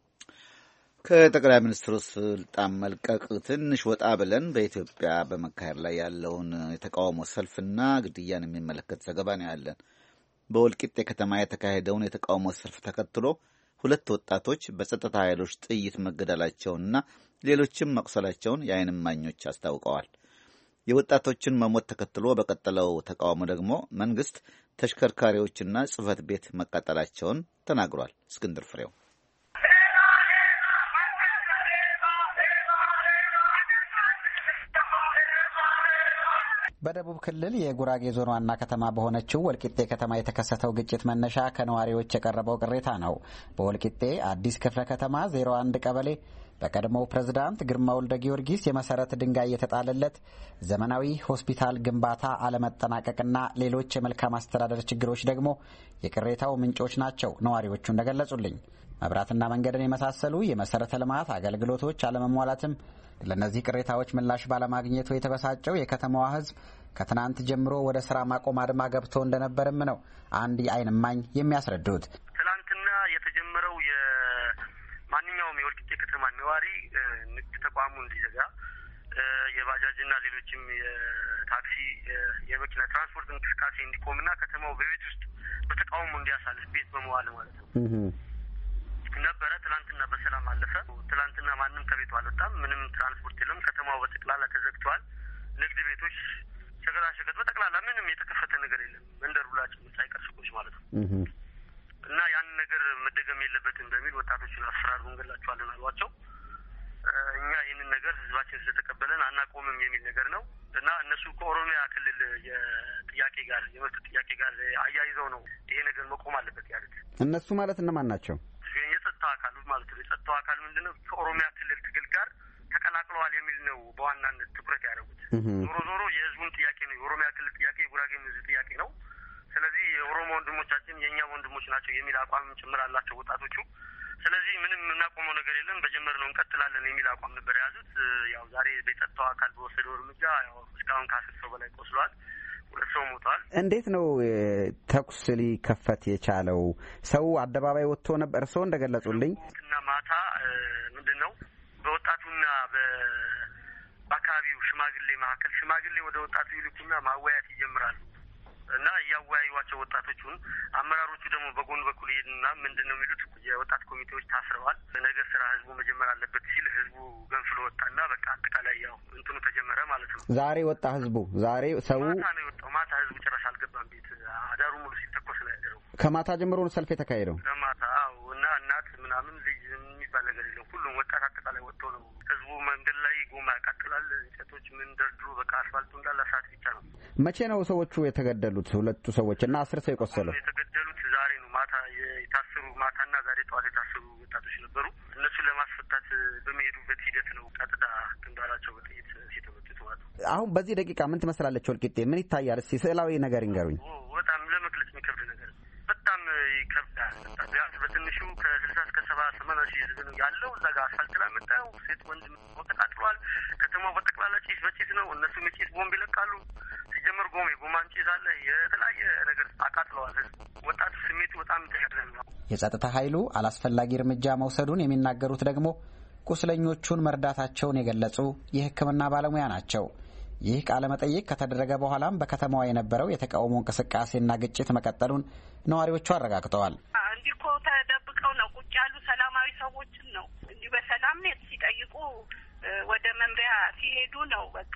ከጠቅላይ ሚኒስትሩ ስልጣን መልቀቅ ትንሽ ወጣ ብለን በኢትዮጵያ በመካሄድ ላይ ያለውን የተቃውሞ ሰልፍና ግድያን የሚመለከት ዘገባ ነው ያለን። በወልቂጤ ከተማ የተካሄደውን የተቃውሞ ሰልፍ ተከትሎ ሁለት ወጣቶች በጸጥታ ኃይሎች ጥይት መገደላቸውንና ሌሎችም መቁሰላቸውን የዓይን እማኞች አስታውቀዋል። የወጣቶችን መሞት ተከትሎ በቀጠለው ተቃውሞ ደግሞ መንግስት ተሽከርካሪዎችና ጽሕፈት ቤት መቃጠላቸውን ተናግሯል። እስክንድር ፍሬው በደቡብ ክልል የጉራጌ ዞን ዋና ከተማ በሆነችው ወልቂጤ ከተማ የተከሰተው ግጭት መነሻ ከነዋሪዎች የቀረበው ቅሬታ ነው። በወልቂጤ አዲስ ክፍለ ከተማ ዜሮ አንድ ቀበሌ በቀድሞው ፕሬዝዳንት ግርማ ወልደ ጊዮርጊስ የመሰረት ድንጋይ የተጣለለት ዘመናዊ ሆስፒታል ግንባታ አለመጠናቀቅና ሌሎች የመልካም አስተዳደር ችግሮች ደግሞ የቅሬታው ምንጮች ናቸው። ነዋሪዎቹ እንደገለጹልኝ መብራትና መንገድን የመሳሰሉ የመሰረተ ልማት አገልግሎቶች አለመሟላትም ለነዚህ ቅሬታዎች ምላሽ ባለማግኘቱ የተበሳጨው የከተማዋ ሕዝብ ከትናንት ጀምሮ ወደ ስራ ማቆም አድማ ገብቶ እንደነበርም ነው አንድ የዓይን እማኝ የሚያስረዱት። ትናንትና የተጀመረው የማንኛውም የወልቂጤ ከተማ ነዋሪ ንግድ ተቋሙ እንዲዘጋ፣ የባጃጅና ሌሎችም የታክሲ የመኪና ትራንስፖርት እንቅስቃሴ እንዲቆምና ከተማው በቤት ውስጥ በተቃውሞ እንዲያሳልፍ ቤት በመዋል ማለት ነው ነበረ። ትላንትና በሰላም አለፈ። ትላንትና ማንም ከቤቱ አልወጣም። ምንም ትራንስፖርት የለም። ከተማው በጠቅላላ ተዘግቷል። ንግድ ቤቶች፣ ሸቀጣ ሸቀጥ በጠቅላላ ምንም የተከፈተ ነገር የለም። መንደር ሁላችን ሳይቀር ሱቆች ማለት ነው። እና ያን ነገር መደገም የለበትም በሚል ወጣቶችን አስፈራሩ እንገላቸዋለን አሏቸው። እኛ ይህንን ነገር ህዝባችን ስለተቀበለን አናቆምም የሚል ነገር ነው እና እነሱ ከኦሮሚያ ክልል የጥያቄ ጋር የመብት ጥያቄ ጋር አያይዘው ነው ይሄ ነገር መቆም አለበት ያሉት። እነሱ ማለት እነማን ናቸው? የጸጥታ አካሉ ማለት ነው። የጸጥታው አካል ምንድነው ከኦሮሚያ ክልል ትግል ጋር ተቀላቅለዋል የሚል ነው በዋናነት ትኩረት ያደረጉት። ዞሮ ዞሮ የህዝቡን ጥያቄ ነው፣ የኦሮሚያ ክልል ጥያቄ፣ የጉራጌም ህዝብ ጥያቄ ነው። ስለዚህ የኦሮሞ ወንድሞቻችን የእኛ ወንድሞች ናቸው የሚል አቋም ጭምር አላቸው ወጣቶቹ። ስለዚህ ምንም የምናቆመው ነገር የለም፣ በጀመርነው እንቀጥላለን የሚል አቋም ነበር የያዙት። ያው ዛሬ የጸጥታው አካል በወሰደው እርምጃ ያው እስካሁን ከአስር ሰው በላይ ቆስሏል፣ ሁለት ሰው ሞቷል። እንዴት ነው ተኩስ ሊከፈት የቻለው? ሰው አደባባይ ወጥቶ ነበር? እርስዎ እንደገለጹልኝ እና ማታ ምንድን ነው በወጣቱና በአካባቢው ሽማግሌ መካከል ሽማግሌ ወደ ወጣቱ ይልኩና ማወያየት ይጀምራሉ እና እያወያዩዋቸው ወጣቶቹን፣ አመራሮቹ ደግሞ በጎን በኩል ይሄድና ምንድን ነው የሚሉት የወጣት ኮሚቴዎች ታስረዋል፣ ነገ ስራ ህዝቡ መጀመር አለበት ሲል ህዝቡ ገንፍሎ ወጣና በቃ አጠቃላይ ያው እንትኑ ተጀመረ ማለት ነው። ዛሬ ወጣ ህዝቡ። ዛሬ ሰው ማታ ነው የወጣው። ማታ ህዝቡ ጭራሽ አልገባም ቤት። አዳሩ ሙሉ ሲታ ሲተኮስ ነው ያደረው። ከማታ ጀምሮ ነው ሰልፍ የተካሄደው? ከማታ አዎ። እና እናት ምናምን ልጅ የሚባል ነገር የለም። ሁሉም ወጣት አጠቃላይ ወጥቶ ነው። ህዝቡ መንገድ ላይ ጎማ ያቃጥላል። እንጨቶች ምን ደርድሮ በቃ አስፋልቱ እንዳለ እሳት ብቻ ነው። መቼ ነው ሰዎቹ የተገደሉት? ሁለቱ ሰዎች እና አስር ሰው የቆሰለው? የተገደሉት ዛሬ ነው ማታ። የታሰሩ ማታና ዛሬ ጠዋት የታሰሩ ወጣቶች ነበሩ። እነሱን ለማስፈታት በሚሄዱበት ሂደት ነው ቀጥታ ግንባራቸው በጥይት ሲተመቱት ማለት ነው። አሁን በዚህ ደቂቃ ምን ትመስላለች ወልቂጤ? ምን ይታያል? እስቲ ስዕላዊ ነገር ይንገሩኝ። በጣም ለመግለጽ የሚከብድ ነገር በጣም ይከብዳል። ቢያንስ በትንሹ ከስልሳ እስከ ሰባ ሰማንያ ሺህ ህዝብ ነው ያለው። እዛ ጋር አስፋልት ላይ መጣው ሴት ወንድ ተቃጥሏል። ከተማው በጠቅላላ ጭስ በጭስ ነው። እነሱም የጭስ ቦምብ ይለቃሉ። ሲጀመር ጎም የጎማን ጭስ አለ። የተለያየ ነገር አቃጥለዋል። ወጣቱ ስሜቱ በጣም ይተያያል ነው። የጸጥታ ኃይሉ አላስፈላጊ እርምጃ መውሰዱን የሚናገሩት ደግሞ ቁስለኞቹን መርዳታቸውን የገለጹ የሕክምና ባለሙያ ናቸው። ይህ ቃለ መጠይቅ ከተደረገ በኋላም በከተማዋ የነበረው የተቃውሞ እንቅስቃሴና ግጭት መቀጠሉን ነዋሪዎቹ አረጋግጠዋል። እንዲህ እኮ ተደብቀው ነው ቁጭ ያሉ ሰላማዊ ሰዎችን ነው እንዲህ በሰላም ነው ሲጠይቁ ወደ መምሪያ ሲሄዱ ነው በቃ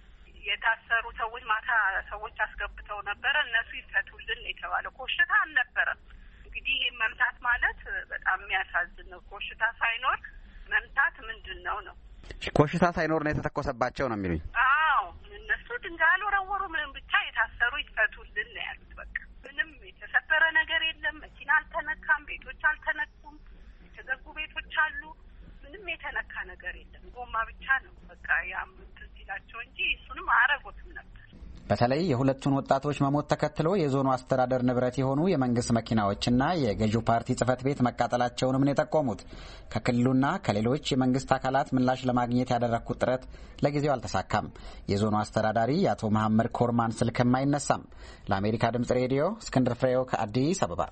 የታሰሩ ሰዎች ማታ ሰዎች አስገብተው ነበረ። እነሱ ይፈቱልን የተባለው ኮሽታ አልነበረም። እንግዲህ ይህ መምታት ማለት በጣም የሚያሳዝን ነው። ኮሽታ ሳይኖር መምታት ምንድን ነው ነው? ኮሽታ ሳይኖር ነው የተተኮሰባቸው ነው የሚሉኝ? አዎ እነሱ ድንጋይ አልወረወሩ ምንም፣ ብቻ የታሰሩ ይፈቱልን ነው ያሉት። በቃ ምንም የተሰበረ ነገር የለም። መኪና አልተነካም፣ ቤቶች አልተነኩም፣ የተዘጉ ቤቶች አሉ። ምንም የተነካ ነገር የለም። ጎማ ብቻ ነው በቃ ያምንት ሲላቸው እንጂ እሱንም አያረጉትም ነበር። በተለይ የሁለቱን ወጣቶች መሞት ተከትሎ የዞኑ አስተዳደር ንብረት የሆኑ የመንግስት መኪናዎችና የገዢው ፓርቲ ጽህፈት ቤት መቃጠላቸውንም ነው የጠቆሙት። ከክልሉና ከሌሎች የመንግስት አካላት ምላሽ ለማግኘት ያደረግኩት ጥረት ለጊዜው አልተሳካም። የዞኑ አስተዳዳሪ የአቶ መሐመድ ኮርማን ስልክም አይነሳም። ለአሜሪካ ድምጽ ሬዲዮ እስክንድር ፍሬው ከአዲስ አበባ።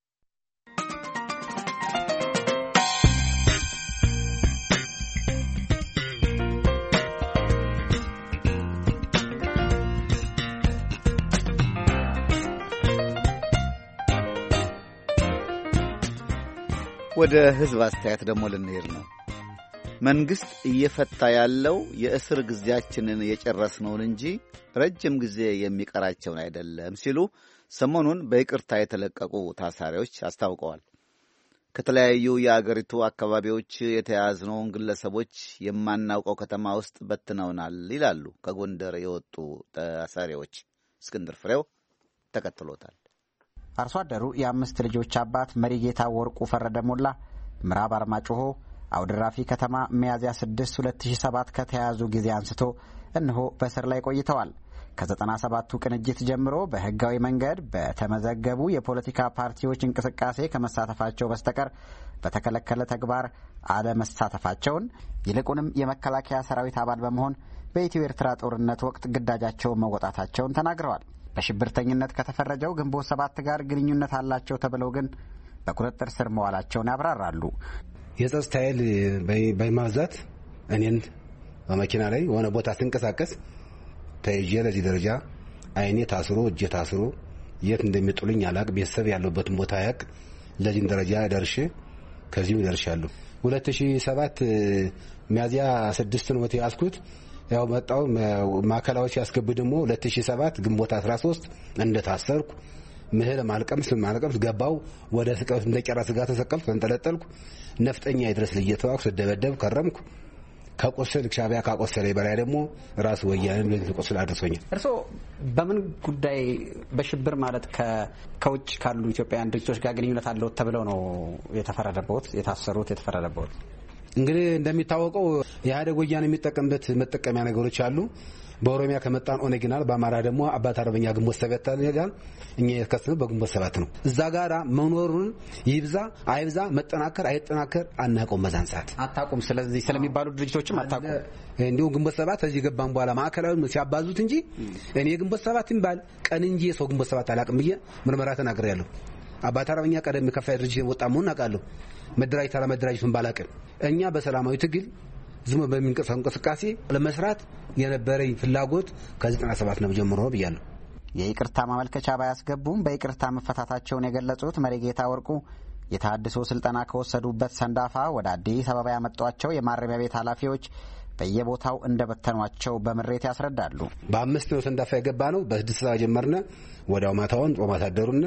ወደ ህዝብ አስተያየት ደግሞ ልንሄድ ነው። መንግሥት እየፈታ ያለው የእስር ጊዜያችንን የጨረስነውን እንጂ ረጅም ጊዜ የሚቀራቸውን አይደለም ሲሉ ሰሞኑን በይቅርታ የተለቀቁ ታሳሪዎች አስታውቀዋል። ከተለያዩ የአገሪቱ አካባቢዎች የተያዝነውን ግለሰቦች የማናውቀው ከተማ ውስጥ በትነውናል ይላሉ ከጎንደር የወጡ ታሳሪዎች። እስክንድር ፍሬው ተከትሎታል። አርሶ አደሩ የአምስት ልጆች አባት መሪጌታ ወርቁ ፈረደ ሞላ ምዕራብ አርማጭሆ አውድራፊ ከተማ ሚያዝያ ስድስት ሁለት ሺህ ሰባት ከተያዙ ጊዜ አንስቶ እነሆ በእስር ላይ ቆይተዋል። ከዘጠና ሰባቱ ቅንጅት ጀምሮ በህጋዊ መንገድ በተመዘገቡ የፖለቲካ ፓርቲዎች እንቅስቃሴ ከመሳተፋቸው በስተቀር በተከለከለ ተግባር አለመሳተፋቸውን፣ ይልቁንም የመከላከያ ሰራዊት አባል በመሆን በኢትዮ ኤርትራ ጦርነት ወቅት ግዳጃቸውን መወጣታቸውን ተናግረዋል። በሽብርተኝነት ከተፈረጀው ግንቦት ሰባት ጋር ግንኙነት አላቸው ተብለው ግን በቁጥጥር ስር መዋላቸውን ያብራራሉ። የጸጥታ ኃይል በማብዛት እኔን በመኪና ላይ የሆነ ቦታ ስንቀሳቀስ ተይዤ ለዚህ ደረጃ አይኔ ታስሮ እጄ ታስሮ የት እንደሚጥሉኝ አላቅ፣ ቤተሰብ ያለበትን ቦታ ያቅ፣ ለዚህ ደረጃ ደርሼ ከዚሁ ደርሻለሁ። ሁለት ሺህ ሰባት ሚያዝያ ስድስት ነው የተያዝኩት። ያው መጣው ማከላዎች ያስገቡ ደግሞ ሁለት ሺህ ሰባት ግንቦት አስራ ሶስት እንደታሰርኩ ምህል ማልቀምስ ማልቀምስ ገባው ወደ ስቀት እንደጨረሰ ጋር ተሰቀልኩ፣ ተንጠለጠልኩ። ነፍጠኛ ይድረስ ለየተዋኩ ተደበደብ ከረምኩ። ከቆሰል ሻቢያ ካቆሰለ በላይ ደግሞ ራስ ወያኔ ለቆሰል አድርሶኛል። እርሶ በምን ጉዳይ በሽብር ማለት ከውጭ ካሉ ኢትዮጵያውያን ድርጅቶች ጋር ግንኙነት አለው ተብለው ነው የተፈረደበት የታሰሩት የተፈረደበት? እንግዲህ እንደሚታወቀው የኢህአዴግ ወያኔ የሚጠቀምበት መጠቀሚያ ነገሮች አሉ። በኦሮሚያ ከመጣን ኦነግናል፣ በአማራ ደግሞ አባት አርበኛ ግንቦት ሰባት ይላል። እኛ የተከሰሰው በግንቦት ሰባት ነው። እዛ ጋራ መኖሩን ይብዛ አይብዛ መጠናከር አይጠናከር አናውቀውም። በዛን ሰዓት አታውቁም። ስለዚህ ስለሚባሉ ድርጅቶችም አታውቁም። እንዲሁ ግንቦት ሰባት እዚህ ገባን በኋላ ማዕከላዊ ሲያባዙት እንጂ እኔ ግንቦት ሰባት ይባል ቀን እንጂ የሰው ግንቦት ሰባት አላውቅም ብዬ ምርመራ ተናግሬያለሁ። አባት አርበኛ ቀደም ከፋይ ድርጅት ወጣ መሆን አውቃለሁ። መደራጀት አለመደራጀቱን ባላውቅም እኛ በሰላማዊ ትግል ዝም በሚንቀሳቀስ እንቅስቃሴ ለመስራት የነበረኝ ፍላጎት ከዘጠና ሰባት ነው ጀምሮ ብያለሁ። የይቅርታ ማመልከቻ ባያስገቡም በይቅርታ መፈታታቸውን የገለጹት መሪጌታ ወርቁ የታድሶ ስልጠና ከወሰዱበት ሰንዳፋ ወደ አዲስ አበባ ያመጧቸው የማረሚያ ቤት ኃላፊዎች በየቦታው እንደበተኗቸው በምሬት ያስረዳሉ። በአምስት ነው ሰንዳፋ የገባ ነው። በስድስት ሰዓት ጀመርነ። ወዲያው ማታውን ጾም አሳደሩን።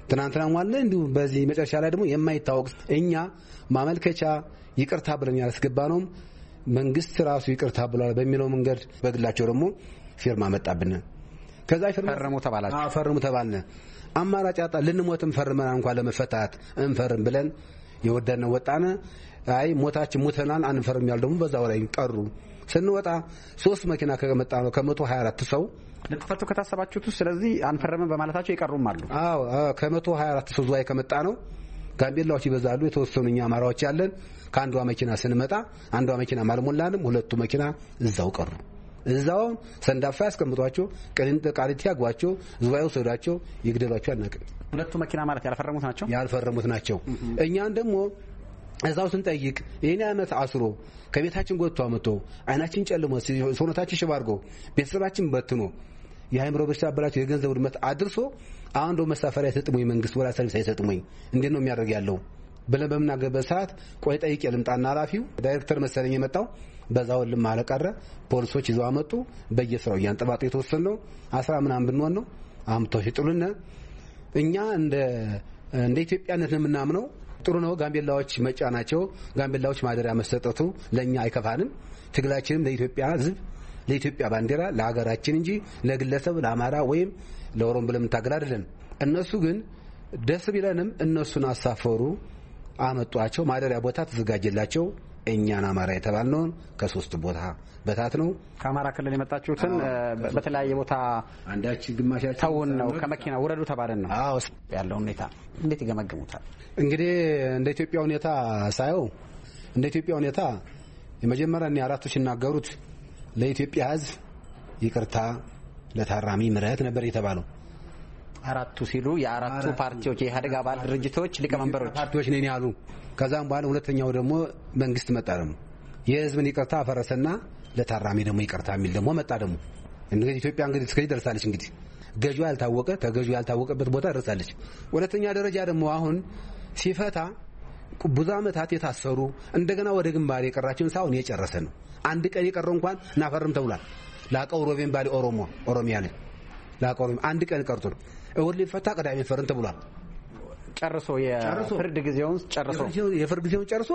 ትናንትና ዋለ እንዲሁ በዚህ መጨረሻ ላይ ደግሞ የማይታወቅ እኛ ማመልከቻ ይቅርታ ብለን ያስገባነው መንግስት ራሱ ይቅርታ ብሏል በሚለው መንገድ በግላቸው ደግሞ ፊርማ መጣብን። ከዛ ፊርማ ፈርሙ ተባላችሁ። አዎ ፈርሙ ተባልን። አማራጭ አጣ። ልንሞትም ፈርመና እንኳን ለመፈታት እንፈርም ብለን የወደነ ወጣነ። አይ ሞታችን ሞተናል አንፈርም ያል ደግሞ በዛው ላይ ቀሩ። ስንወጣ ሶስት መኪና ከመጣ ነው ከመቶ ሀያ አራት ሰው ልትፈቱ ከታሰባችሁት ስለዚህ አንፈርምም በማለታቸው ይቀሩም አሉ። አዎ ከመቶ ሀያ አራት ሰው ዙዋይ ከመጣ ነው ጋምቤላዎች ይበዛሉ። የተወሰኑኛ አማራዎች ያለን ከአንዷ መኪና ስንመጣ አንዷ መኪና ማልሞላንም ሁለቱ መኪና እዛው ቀሩ። እዛው ሰንዳፋ ያስቀምጧቸው ቅሊንጦ ቃሊቲ ያጓቸው ዙዋይ ወሰዷቸው ይግደሏቸው አናውቅም። ሁለቱ መኪና ማለት ያልፈረሙት ናቸው ያልፈረሙት ናቸው። እኛን ደግሞ እዛው ስንጠይቅ ይሄን ዓመት አስሮ ከቤታችን ጎትቶ አመቶ አይናችን ጨልሞ ሰውነታችን ሽባርጎ ቤተሰባችን በትኖ የአይምሮ በሽታ አበላቸው የገንዘብ ውድመት አድርሶ አሁን ደው መሳፈሪያ ተጥሞኝ መንግስት ወላ ሰርቪስ አይሰጥሞኝ እንዴት ነው የሚያደርግ ያለው ብለን በመናገርበት ሰዓት ቆይ ጠይቄ ልምጣና ኃላፊው ዳይሬክተር መሰለኝ የመጣው በዛው ልም አለቀረ ፖሊሶች ይዘው አመጡ። በየስራው ያንጠባጡ የተወሰነው አስራ ምናምን ብንሆን ነው አምጥተው ሲጥሉና እኛ እንደ እንደ ኢትዮጵያነት ነው የምናምነው። ጥሩ ነው ጋምቤላዎች መጫናቸው ጋምቤላዎች ማደሪያ መሰጠቱ ለኛ አይከፋንም። ትግላችንም ለኢትዮጵያ ሕዝብ ለኢትዮጵያ ባንዲራ ለሀገራችን እንጂ ለግለሰብ ለአማራ ወይም ለኦሮሞ ብለን ታገል አይደለም። እነሱ ግን ደስ ቢለንም እነሱን አሳፈሩ አመጧቸው። ማደሪያ ቦታ ተዘጋጀላቸው። እኛን አማራ የተባልነው ከሶስት ቦታ በታት ነው። ከአማራ ክልል የመጣችሁትን በተለያየ ቦታ አንዳች ግማሻችን ታውን ነው ከመኪና ወረዱ ተባለን ነው። አዎ ያለው ሁኔታ እንዴት ይገመግሙታል? እንግዲህ እንደ ኢትዮጵያ ሁኔታ ሳይው እንደ ኢትዮጵያ ሁኔታ የመጀመሪያ እኔ አራቱ ሲናገሩት ለኢትዮጵያ ሕዝብ ይቅርታ ለታራሚ ምሕረት ነበር የተባለው። አራቱ ሲሉ የአራቱ ፓርቲዎች የኢህአዴግ አባል ድርጅቶች ሊቀመንበሮች ፓርቲዎች ነን ያሉ። ከዛም በኋላ ሁለተኛው ደግሞ መንግስት መጣ ደግሞ የህዝብን ይቅርታ አፈረሰና ለታራሚ ደግሞ ይቅርታ የሚል ደግሞ መጣ ደግሞ። እንግዲህ ኢትዮጵያ እንግዲህ እስከዚህ ደርሳለች። እንግዲህ ገዢው ያልታወቀ ተገዢው ያልታወቀበት ቦታ ደርሳለች። ሁለተኛ ደረጃ ደግሞ አሁን ሲፈታ ብዙ ዓመታት የታሰሩ እንደገና ወደ ግንባር የቀራቸውን ሳይሆን የጨረሰ ነው። አንድ ቀን የቀረው እንኳን ናፈርም ተብሏል። ላቀው ሮቤን ባሊ ኦሮሞ ኦሮሚያ ላይ ላቀው አንድ ቀን ቀርቶ ነው እሁድ ሊፈታ ቅዳሜ ፈረን ተብሏል። ጨርሶ የፍርድ ጊዜውን ጨርሶ የፍርድ ጊዜውን ጨርሶ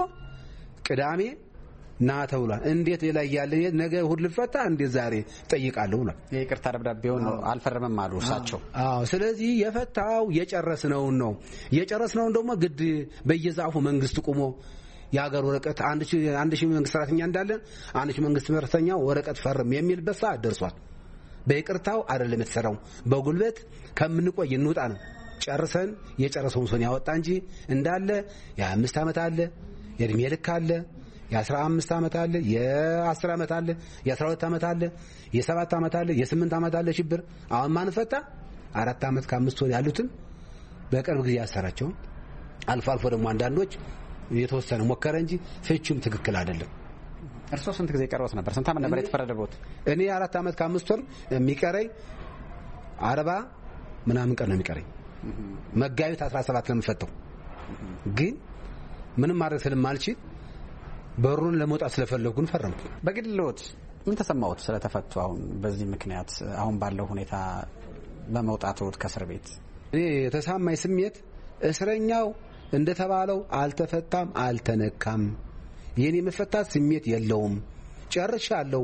ቅዳሜ ና ተብሏል። እንዴት ላይ ያለ ነገ እሁድ ሊፈታ እንዴት ዛሬ ጠይቃለሁ ብሏል። የይቅርታ ደብዳቤውን ነው አልፈረመም አሉ እሳቸው። አዎ ስለዚህ የፈታው የጨረስነው ነው። የጨረስነው ደግሞ ግድ በየዛፉ መንግስት ቆሞ የሀገር ወረቀት አንድ ሺህ አንድ ሺህ መንግስት ሰራተኛ እንዳለ አንድ ሺህ መንግስት ሰራተኛ ወረቀት ፈርም የሚል በሳ ደርሷል። በይቅርታው አይደለም የተሰራው በጉልበት ከምንቆይ እንውጣ ነው። ጨርሰን የጨረሰውን ሰው ያወጣ እንጂ እንዳለ የአምስት ዓመት አለ የእድሜ ልክ አለ የአስራ አምስት ዓመት አለ የአስር ዓመት አለ የአስራ ሁለት ዓመት አለ የሰባት ዓመት አለ የስምንት ዓመት አለ ሽብር። አሁን ማን ፈታ? አራት ዓመት ከአምስት ወር ያሉትን በቅርብ ጊዜ ያሰራቸው። አልፎ አልፎ ደግሞ አንዳንዶች የተወሰነ ሞከረ እንጂ ፍቹም ትክክል አይደለም። እርሶ ስንት ጊዜ ቀርቦት ነበር? ስንት ዓመት ነበር የተፈረደበት? እኔ አራት ዓመት ከአምስት ወር የሚቀረኝ አርባ ምናምን ቀን ነው የሚቀረኝ። መጋቢት አስራ ሰባት ነው የምፈተው። ግን ምንም ማድረግ ስለማልችል በሩን ለመውጣት ስለፈለኩን ፈረምኩ። በግልዎት ምን ተሰማዎት ስለተፈቱ? አሁን በዚህ ምክንያት አሁን ባለው ሁኔታ በመውጣትዎት ከእስር ቤት እኔ የተሰማኝ ስሜት እስረኛው እንደተባለው አልተፈታም አልተነካም። የኔ መፈታት ስሜት የለውም። ጨርሻለሁ።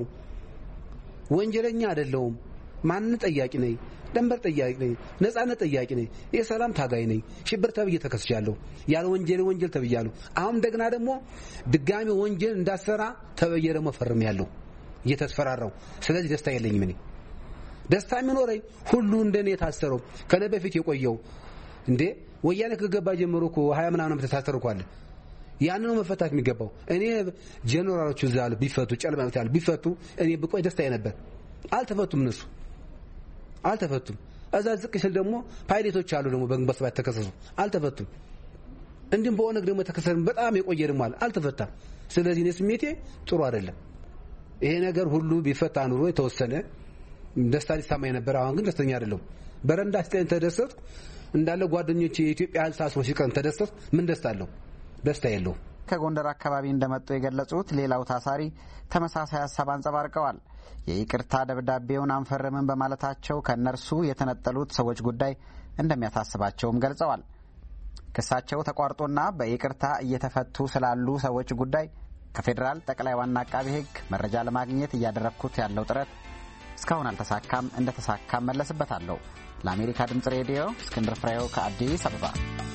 ወንጀለኛ አይደለሁም። ማን ጠያቂ ነኝ? ደንበር ጠያቂ ነኝ። ነጻነት ጠያቂ ነኝ። የሰላም ታጋይ ነኝ። ሽብር ተብዬ ተከስቻለሁ። ያለ ወንጀል ወንጀል ተብያለሁ። አሁን እንደገና ደግሞ ድጋሚ ወንጀል እንዳሰራ ተብዬ ደግሞ ፈርሜያለሁ እየተስፈራራው። ስለዚህ ደስታ የለኝም። እኔ ደስታ የሚኖረኝ ሁሉ እንደኔ የታሰረው ከነ በፊት የቆየው እንዴ ወያኔ ከገባ ጀምሮ እኮ ሀያ ምናምን ተታሰርኩ አለ። ያን ነው መፈታት የሚገባው። እኔ ጀነራሎቹ ዛል ቢፈቱ ጨልማት ያሉ ቢፈቱ እኔ ብቆይ ደስታዬ ነበር። አልተፈቱም። እነሱ አልተፈቱም። እዛ ዝቅ ሲል ደግሞ ፓይሌቶች አሉ ደግሞ በግንቦት ሰባት ተከሰሱ አልተፈቱም። እንዲም በኦነግ ደግሞ ተከሰሱ በጣም የቆየ ደግሞ አለ አልተፈታም። ስለዚህ እኔ ስሜቴ ጥሩ አይደለም። ይሄ ነገር ሁሉ ቢፈታ ኑሮ የተወሰነ ደስታ ሊሰማኝ ነበር። አሁን ግን ደስተኛ አይደለም። በረንዳ ስቴን ተደሰትኩ እንዳለ ጓደኞቼ የኢትዮጵያ ህዝብ ታስሮ ሲቀር ተደሰትኩ። ምን ደስታ አለው? ደስታ የለውም። ከጎንደር አካባቢ እንደመጡ የገለጹት ሌላው ታሳሪ ተመሳሳይ ሀሳብ አንጸባርቀዋል። የይቅርታ ደብዳቤውን አንፈርምም በማለታቸው ከነርሱ የተነጠሉት ሰዎች ጉዳይ እንደሚያሳስባቸውም ገልጸዋል። ክሳቸው ተቋርጦና በይቅርታ እየተፈቱ ስላሉ ሰዎች ጉዳይ ከፌዴራል ጠቅላይ ዋና አቃቤ ሕግ መረጃ ለማግኘት እያደረግኩት ያለው ጥረት እስካሁን አልተሳካም። እንደተሳካም መለስበታለሁ። ለአሜሪካ ድምፅ ሬዲዮ እስክንድር ፍሬው ከአዲስ አበባ።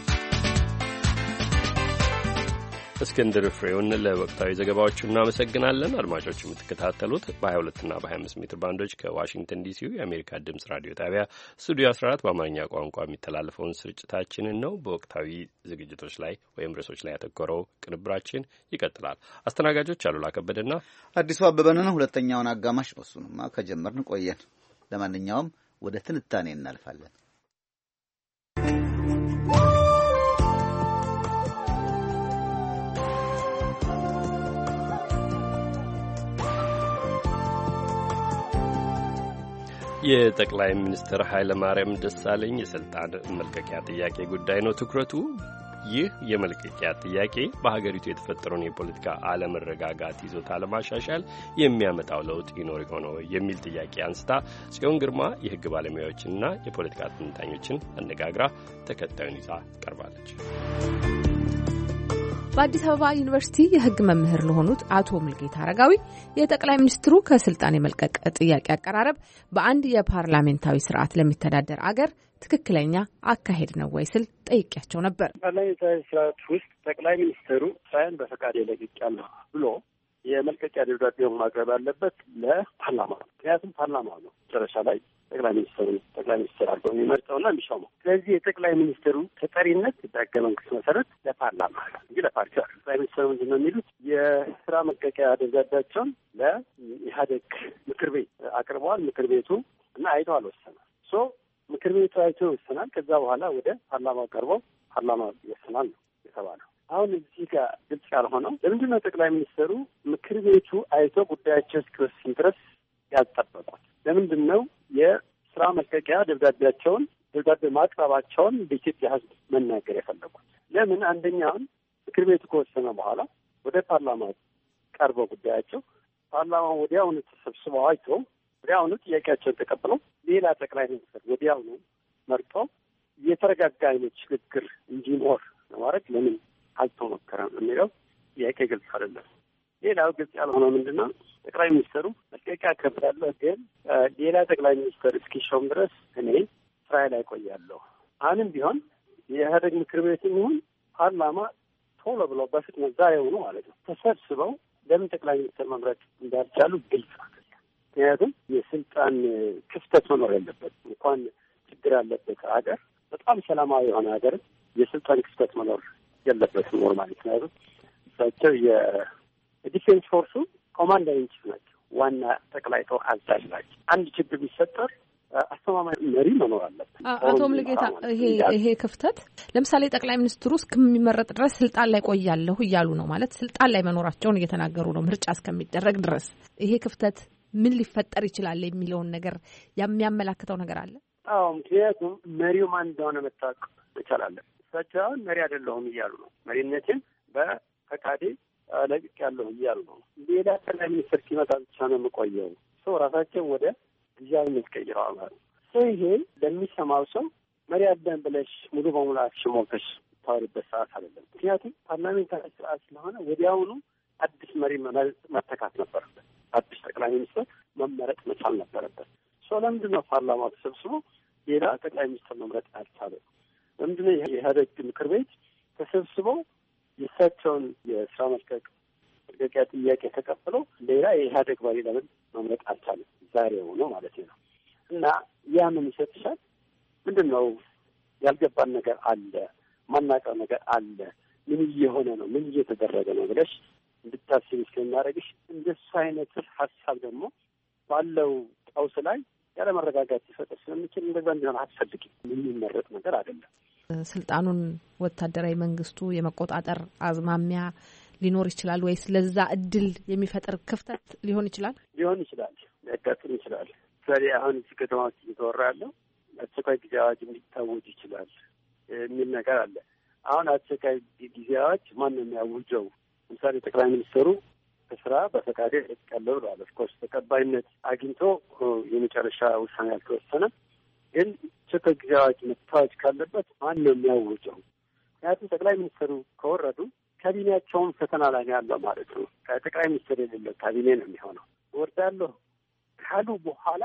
እስክንድር ፍሬውን ለወቅታዊ ዘገባዎቹ እናመሰግናለን። አድማጮች የምትከታተሉት በሀያ ሁለት እና በሀያ አምስት ሜትር ባንዶች ከዋሽንግተን ዲሲው የአሜሪካ ድምፅ ራዲዮ ጣቢያ ስቱዲዮ አስራ አራት በአማርኛ ቋንቋ የሚተላለፈውን ስርጭታችንን ነው። በወቅታዊ ዝግጅቶች ላይ ወይም ርዕሶች ላይ ያተኮረው ቅንብራችን ይቀጥላል። አስተናጋጆች አሉላ ከበደና አዲሱ አበበንን ሁለተኛውን አጋማሽ ነው። እሱንማ ከጀመርን ቆየን። ለማንኛውም ወደ ትንታኔ እናልፋለን። የጠቅላይ ሚኒስትር ኃይለ ማርያም ደሳለኝ የስልጣን መልቀቂያ ጥያቄ ጉዳይ ነው ትኩረቱ። ይህ የመልቀቂያ ጥያቄ በሀገሪቱ የተፈጠረውን የፖለቲካ አለመረጋጋት ይዞታ ለማሻሻል የሚያመጣው ለውጥ ይኖር ይሆነው የሚል ጥያቄ አንስታ ጽዮን ግርማ የሕግ ባለሙያዎችንና የፖለቲካ ተንታኞችን አነጋግራ ተከታዩን ይዛ ቀርባለች። በአዲስ አበባ ዩኒቨርሲቲ የሕግ መምህር ለሆኑት አቶ ሙልጌታ አረጋዊ የጠቅላይ ሚኒስትሩ ከስልጣን የመልቀቅ ጥያቄ አቀራረብ በአንድ የፓርላሜንታዊ ስርዓት ለሚተዳደር አገር ትክክለኛ አካሄድ ነው ወይ ስል ጠይቄያቸው ነበር። ፓርላሜንታዊ ስርዓት ውስጥ ጠቅላይ ሚኒስትሩ ስራዬን በፈቃዴ ለቅቄያለሁ ብሎ የመልቀቂያ ደብዳቤውን ማቅረብ ያለበት ለፓርላማ ነው። ምክንያቱም ፓርላማ ነው መጨረሻ ላይ ጠቅላይ ሚኒስትሩ ጠቅላይ ሚኒስትር አድርገው የሚመርጠውና የሚሾመው። ስለዚህ የጠቅላይ ሚኒስትሩ ተጠሪነት በሕገ መንግስት መሰረት ለፓርላማ እንጂ ለፓርቲ አይደለም። ጠቅላይ ሚኒስትሩ ምንድን ነው የሚሉት? የስራ መልቀቂያ ደብዳቤያቸውን ለኢህአዴግ ምክር ቤት አቅርበዋል። ምክር ቤቱ እና አይቶ አልወሰናል። ሶ ምክር ቤቱ አይቶ ይወሰናል። ከዛ በኋላ ወደ ፓርላማ ቀርበው ፓርላማ ይወሰናል ነው የተባለው። አሁን እዚህ ጋር ግልጽ ያልሆነው ለምንድን ነው ጠቅላይ ሚኒስትሩ ምክር ቤቱ አይቶ ጉዳያቸው እስኪወስን ድረስ ያልጠበቁት? ለምንድን ነው የስራ መልቀቂያ ደብዳቤያቸውን ደብዳቤ ማቅረባቸውን በኢትዮጵያ ሕዝብ መናገር የፈለጉት? ለምን አንደኛውን ምክር ቤቱ ከወሰነ በኋላ ወደ ፓርላማ ቀርበው ጉዳያቸው ፓርላማ ወዲያውኑ ተሰብስበው አይተው ወዲያውኑ ጥያቄያቸውን ተቀብለው ሌላ ጠቅላይ ሚኒስትር ወዲያውኑ መርጦ የተረጋጋ አይነት ሽግግር እንዲኖር ለማድረግ ለምን አልተሞከረም የሚለው ጥያቄ ግልጽ አይደለም። ሌላው ግልጽ ያልሆነው ምንድን ነው? ጠቅላይ ሚኒስትሩ መልቀቂያ አከብራለሁ፣ ግን ሌላ ጠቅላይ ሚኒስትር እስኪሾም ድረስ እኔ ስራዬ ላይ ቆያለሁ። አሁንም ቢሆን የኢህአዴግ ምክር ቤትም ይሁን ፓርላማ ቶሎ ብለው በፍጥነት ዛሬውኑ ማለት ነው ተሰብስበው ለምን ጠቅላይ ሚኒስትር መምረጥ እንዳልቻሉ ግልጽ አይደለም። ምክንያቱም የስልጣን ክፍተት መኖር ያለበት እንኳን ችግር ያለበት ሀገር በጣም ሰላማዊ የሆነ ሀገር የስልጣን ክፍተት መኖር የለበትም ኖርማሊ። ምክንያቱም እሳቸው የዲፌንስ ፎርሱ ኮማንደር ኢን ቺፍ ናቸው፣ ዋና ጠቅላይ ጦር አዛዥ ናቸው። አንድ ችግር ቢፈጠር አስተማማኝ መሪ መኖር አለበት። አቶ ሙልጌታ ይሄ ይሄ ክፍተት ለምሳሌ ጠቅላይ ሚኒስትሩ እስከሚመረጥ ድረስ ስልጣን ላይ ቆያለሁ እያሉ ነው ማለት ስልጣን ላይ መኖራቸውን እየተናገሩ ነው ምርጫ እስከሚደረግ ድረስ። ይሄ ክፍተት ምን ሊፈጠር ይችላል የሚለውን ነገር የሚያመላክተው ነገር አለ? አዎ፣ ምክንያቱም መሪው ማን እንደሆነ መታወቅ መቻል አለ። እሳቸው አሁን መሪ አይደለሁም እያሉ ነው። መሪነትን በፈቃዴ ለቅቄያለሁ እያሉ ነው። ሌላ ጠቅላይ ሚኒስትር ሲመጣ ብቻ ነው የምቆየው ሰው ራሳቸው ወደ ጊዜያዊነት ቀይረዋል ማለት ነው። ሰው ይሄ ለሚሰማው ሰው መሪ አለን ብለሽ ሙሉ በሙሉ አክሽሞከሽ ታወሪበት ሰዓት አይደለም። ምክንያቱም ፓርላሜንታዊ ስርዓት ስለሆነ ወዲያውኑ አዲስ መሪ መተካት ነበረበት። አዲስ ጠቅላይ ሚኒስትር መመረጥ መቻል ነበረበት። ሰው ለምንድን ነው ፓርላማ ተሰብስቦ ሌላ ጠቅላይ ሚኒስትር መምረጥ አልቻለም? ለምንድን ነው የኢህአዴግ ምክር ቤት ተሰብስበው የእሳቸውን የስራ መልቀቅ መልቀቂያ ጥያቄ ተቀብለው ሌላ የኢህአዴግ መሪ ለምን መምረጥ አልቻለም? ዛሬው ነው ማለት ነው። እና ያ ምን ይሰጥሻል? ምንድን ነው ያልገባን ነገር አለ፣ ማናውቀው ነገር አለ፣ ምን እየሆነ ነው፣ ምን እየተደረገ ነው ብለሽ እንድታስቢ እስከሚያደርግሽ እንደሱ አይነት ሀሳብ ደግሞ ባለው ቀውስ ላይ ያለ መረጋጋት ሊፈጠር ስለሚችል እንደዛ እንዲሆን አትፈልጊም። የሚመረጥ ነገር አይደለም። ስልጣኑን ወታደራዊ መንግስቱ የመቆጣጠር አዝማሚያ ሊኖር ይችላል ወይስ ለዛ እድል የሚፈጥር ክፍተት ሊሆን ይችላል? ሊሆን ይችላል፣ ሊያጋጥም ይችላል። ስለዚ አሁን እዚህ ከተማዎች እየተወራ ያለው አስቸኳይ ጊዜ አዋጅ እንዲታወጅ ይችላል የሚል ነገር አለ። አሁን አስቸኳይ ጊዜ አዋጅ ማን ነው የሚያውጀው? ለምሳሌ ጠቅላይ ሚኒስትሩ ከስራ በፈቃዴ ለቅቄያለሁ ብለዋል። ኦፍኮርስ ተቀባይነት አግኝቶ የመጨረሻ ውሳኔ ያልተወሰነ ግን አስቸኳይ ጊዜ አዋጅ መታወጅ ካለበት ማን ነው የሚያውጀው? ምክንያቱም ጠቅላይ ሚኒስትሩ ከወረዱ ካቢኔያቸውን ፈተና ላይ ያለው ማለት ነው። ከጠቅላይ ሚኒስትር የሌለው ካቢኔ ነው የሚሆነው። ወርዳለሁ ካሉ በኋላ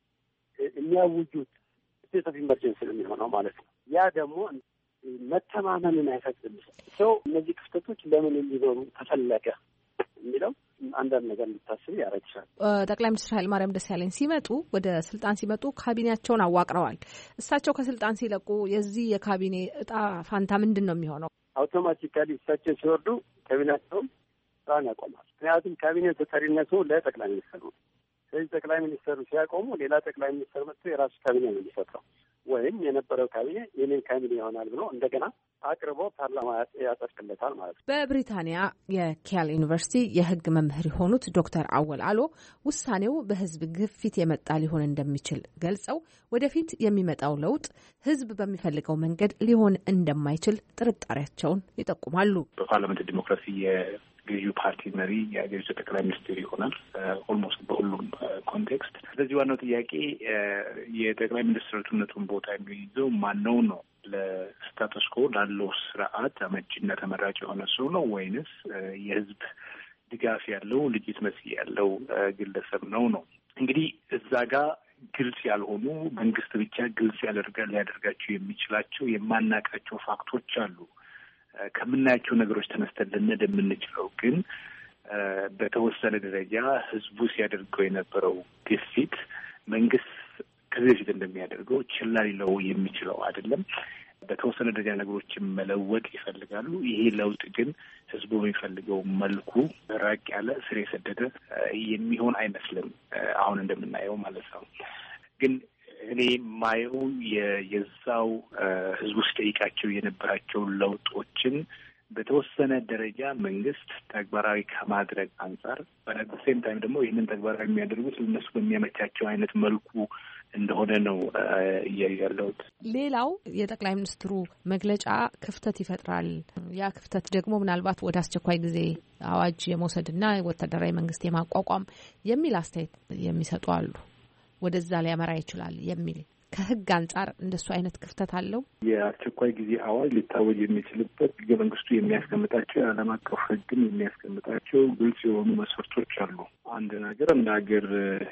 የሚያውጁት ስቴት ኦፍ ኢመርጀንሲ ነው የሚሆነው ማለት ነው። ያ ደግሞ መተማመንን አይፈቅድም። ሰው እነዚህ ክፍተቶች ለምን እንዲኖሩ ተፈለገ የሚለው አንዳንድ ነገር እንድታስብ ያደርግሻል። ጠቅላይ ሚኒስትር ኃይለማርያም ደሳለኝ ሲመጡ ወደ ስልጣን ሲመጡ ካቢኔያቸውን አዋቅረዋል። እሳቸው ከስልጣን ሲለቁ የዚህ የካቢኔ እጣ ፋንታ ምንድን ነው የሚሆነው? አውቶማቲካሊ እሳቸው ሲወርዱ ካቢኔያቸውን ስራን ያቆማል። ምክንያቱም ካቢኔ ተጠሪነቱ ለጠቅላይ ሚኒስትሩ። ስለዚህ ጠቅላይ ሚኒስትሩ ሲያቆሙ ሌላ ጠቅላይ ሚኒስትር መጥቶ የራሱ ካቢኔ ነው የሚፈጥረው፣ ወይም የነበረው ካቢኔ የኔን ካቢኔ ይሆናል ብሎ እንደገና አቅርቦ ፓርላማ ያጸድቅለታል ማለት ነው። በብሪታንያ የኬል ዩኒቨርሲቲ የሕግ መምህር የሆኑት ዶክተር አወል አሎ ውሳኔው በሕዝብ ግፊት የመጣ ሊሆን እንደሚችል ገልጸው ወደፊት የሚመጣው ለውጥ ሕዝብ በሚፈልገው መንገድ ሊሆን እንደማይችል ጥርጣሬያቸውን ይጠቁማሉ። በፓርላመንት ዲሞክራሲ ገዢው ፓርቲ መሪ የሀገሪቱ ጠቅላይ ሚኒስትር ይሆናል ኦልሞስት በሁሉም ኮንቴክስት። ስለዚህ ዋናው ጥያቄ የጠቅላይ ሚኒስትርነቱን ቦታ የሚይዘው ማነው ነው? ለስታተስ ኮ ላለው ስርዓት አመቺና ተመራጭ የሆነ ሰው ነው ወይንስ የህዝብ ድጋፍ ያለው ልጅት መስይ ያለው ግለሰብ ነው ነው? እንግዲህ እዛ ጋር ግልጽ ያልሆኑ መንግስት ብቻ ግልጽ ያደርጋል ሊያደርጋቸው የሚችላቸው የማናውቃቸው ፋክቶች አሉ። ከምናያቸው ነገሮች ተነስተን ልንሄድ የምንችለው ግን በተወሰነ ደረጃ ህዝቡ ሲያደርገው የነበረው ግፊት መንግስት ከዚህ በፊት እንደሚያደርገው ችላ ሊለው የሚችለው አይደለም። በተወሰነ ደረጃ ነገሮችን መለወጥ ይፈልጋሉ። ይሄ ለውጥ ግን ህዝቡ በሚፈልገው መልኩ ራቅ ያለ ስር የሰደደ የሚሆን አይመስልም አሁን እንደምናየው ማለት ነው። ግን እኔ ማየው የዛው ህዝቡ ሲጠይቃቸው የነበራቸው ለውጦችን በተወሰነ ደረጃ መንግስት ተግባራዊ ከማድረግ አንጻር በሴም ታይም ደግሞ ይህንን ተግባራዊ የሚያደርጉት እነሱ በሚያመቻቸው አይነት መልኩ እንደሆነ ነው ያለውት። ሌላው የጠቅላይ ሚኒስትሩ መግለጫ ክፍተት ይፈጥራል። ያ ክፍተት ደግሞ ምናልባት ወደ አስቸኳይ ጊዜ አዋጅ የመውሰድና ወታደራዊ መንግስት የማቋቋም የሚል አስተያየት የሚሰጡ አሉ። ወደዛ ሊያመራ ይችላል የሚል ከህግ አንጻር እንደሱ አይነት ክፍተት አለው። የአስቸኳይ ጊዜ አዋጅ ሊታወጅ የሚችልበት ህገ መንግስቱ የሚያስቀምጣቸው የዓለም አቀፍ ህግም የሚያስቀምጣቸው ግልጽ የሆኑ መስፈርቶች አሉ። አንድ ነገር እንደ ሀገር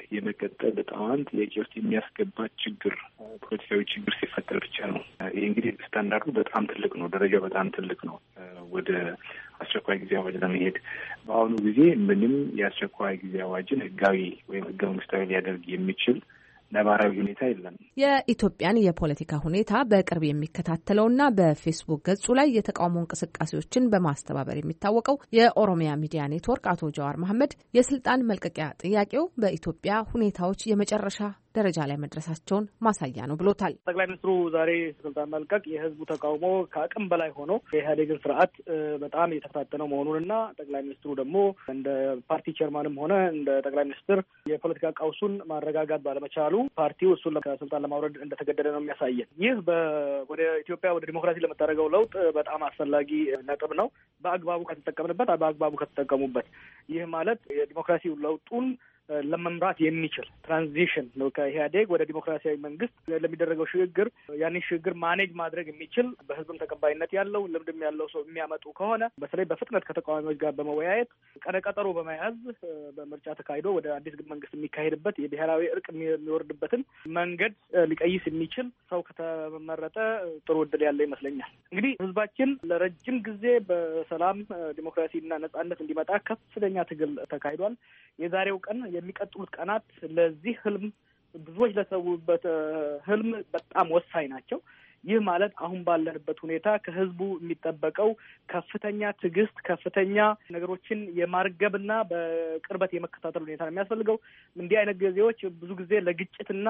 የመቀጠል እጣዋን ጥያቄ ውስጥ የሚያስገባ ችግር፣ ፖለቲካዊ ችግር ሲፈጠር ብቻ ነው። ይህ እንግዲህ ስታንዳርዱ በጣም ትልቅ ነው፣ ደረጃው በጣም ትልቅ ነው። ወደ አስቸኳይ ጊዜ አዋጅ ለመሄድ በአሁኑ ጊዜ ምንም የአስቸኳይ ጊዜ አዋጅን ህጋዊ ወይም ህገ መንግስታዊ ሊያደርግ የሚችል ነባራዊ ሁኔታ የለም። የኢትዮጵያን የፖለቲካ ሁኔታ በቅርብ የሚከታተለውና በፌስቡክ ገጹ ላይ የተቃውሞ እንቅስቃሴዎችን በማስተባበር የሚታወቀው የኦሮሚያ ሚዲያ ኔትወርክ አቶ ጀዋር መሐመድ የስልጣን መልቀቂያ ጥያቄው በኢትዮጵያ ሁኔታዎች የመጨረሻ ደረጃ ላይ መድረሳቸውን ማሳያ ነው ብሎታል። ጠቅላይ ሚኒስትሩ ዛሬ ስልጣን መልቀቅ የህዝቡ ተቃውሞ ከአቅም በላይ ሆኖ የኢህአዴግን ስርዓት በጣም የተፈታተነው መሆኑንና ጠቅላይ ሚኒስትሩ ደግሞ እንደ ፓርቲ ቼርማንም ሆነ እንደ ጠቅላይ ሚኒስትር የፖለቲካ ቀውሱን ማረጋጋት ባለመቻሉ ፓርቲው እሱን ከስልጣን ለማውረድ እንደተገደደ ነው የሚያሳየን። ይህ ወደ ኢትዮጵያ ወደ ዲሞክራሲ ለምታደርገው ለውጥ በጣም አስፈላጊ ነጥብ ነው። በአግባቡ ከተጠቀምንበት፣ በአግባቡ ከተጠቀሙበት ይህ ማለት የዲሞክራሲ ለውጡን ለመምራት የሚችል ትራንዚሽን ነው። ከኢህአዴግ ወደ ዲሞክራሲያዊ መንግስት ለሚደረገው ሽግግር ያንን ሽግግር ማኔጅ ማድረግ የሚችል በህዝብም ተቀባይነት ያለው ልምድም ያለው ሰው የሚያመጡ ከሆነ በተለይ በፍጥነት ከተቃዋሚዎች ጋር በመወያየት ቀነቀጠሮ በመያዝ በምርጫ ተካሂዶ ወደ አዲስ መንግስት የሚካሄድበት የብሔራዊ እርቅ የሚወርድበትን መንገድ ሊቀይስ የሚችል ሰው ከተመረጠ ጥሩ እድል ያለ ይመስለኛል። እንግዲህ ህዝባችን ለረጅም ጊዜ በሰላም ዲሞክራሲና ነጻነት እንዲመጣ ከፍተኛ ትግል ተካሂዷል። የዛሬው ቀን የሚቀጥሉት ቀናት ለዚህ ህልም ብዙዎች ለሰውበት ህልም በጣም ወሳኝ ናቸው። ይህ ማለት አሁን ባለንበት ሁኔታ ከህዝቡ የሚጠበቀው ከፍተኛ ትዕግስት፣ ከፍተኛ ነገሮችን የማርገብና በቅርበት የመከታተል ሁኔታ ነው የሚያስፈልገው። እንዲህ አይነት ጊዜዎች ብዙ ጊዜ ለግጭትና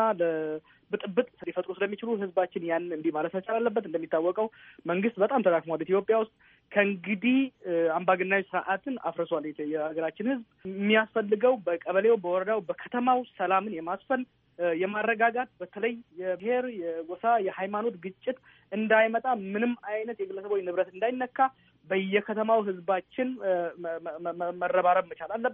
ለብጥብጥ ሊፈጥሩ ስለሚችሉ ህዝባችን ያን እንዲህ ማለት መቻል አለበት። እንደሚታወቀው መንግስት በጣም ተዳክሟል ኢትዮጵያ ውስጥ። ከእንግዲህ አምባገነናዊ ስርዓትን አፍርሷል የሀገራችን ህዝብ። የሚያስፈልገው በቀበሌው፣ በወረዳው፣ በከተማው ሰላምን የማስፈን የማረጋጋት በተለይ የብሔር፣ የጎሳ፣ የሃይማኖት ግጭት እንዳይመጣ ምንም አይነት የግለሰቦች ንብረት እንዳይነካ በየከተማው ህዝባችን መረባረብ መቻል አለበት።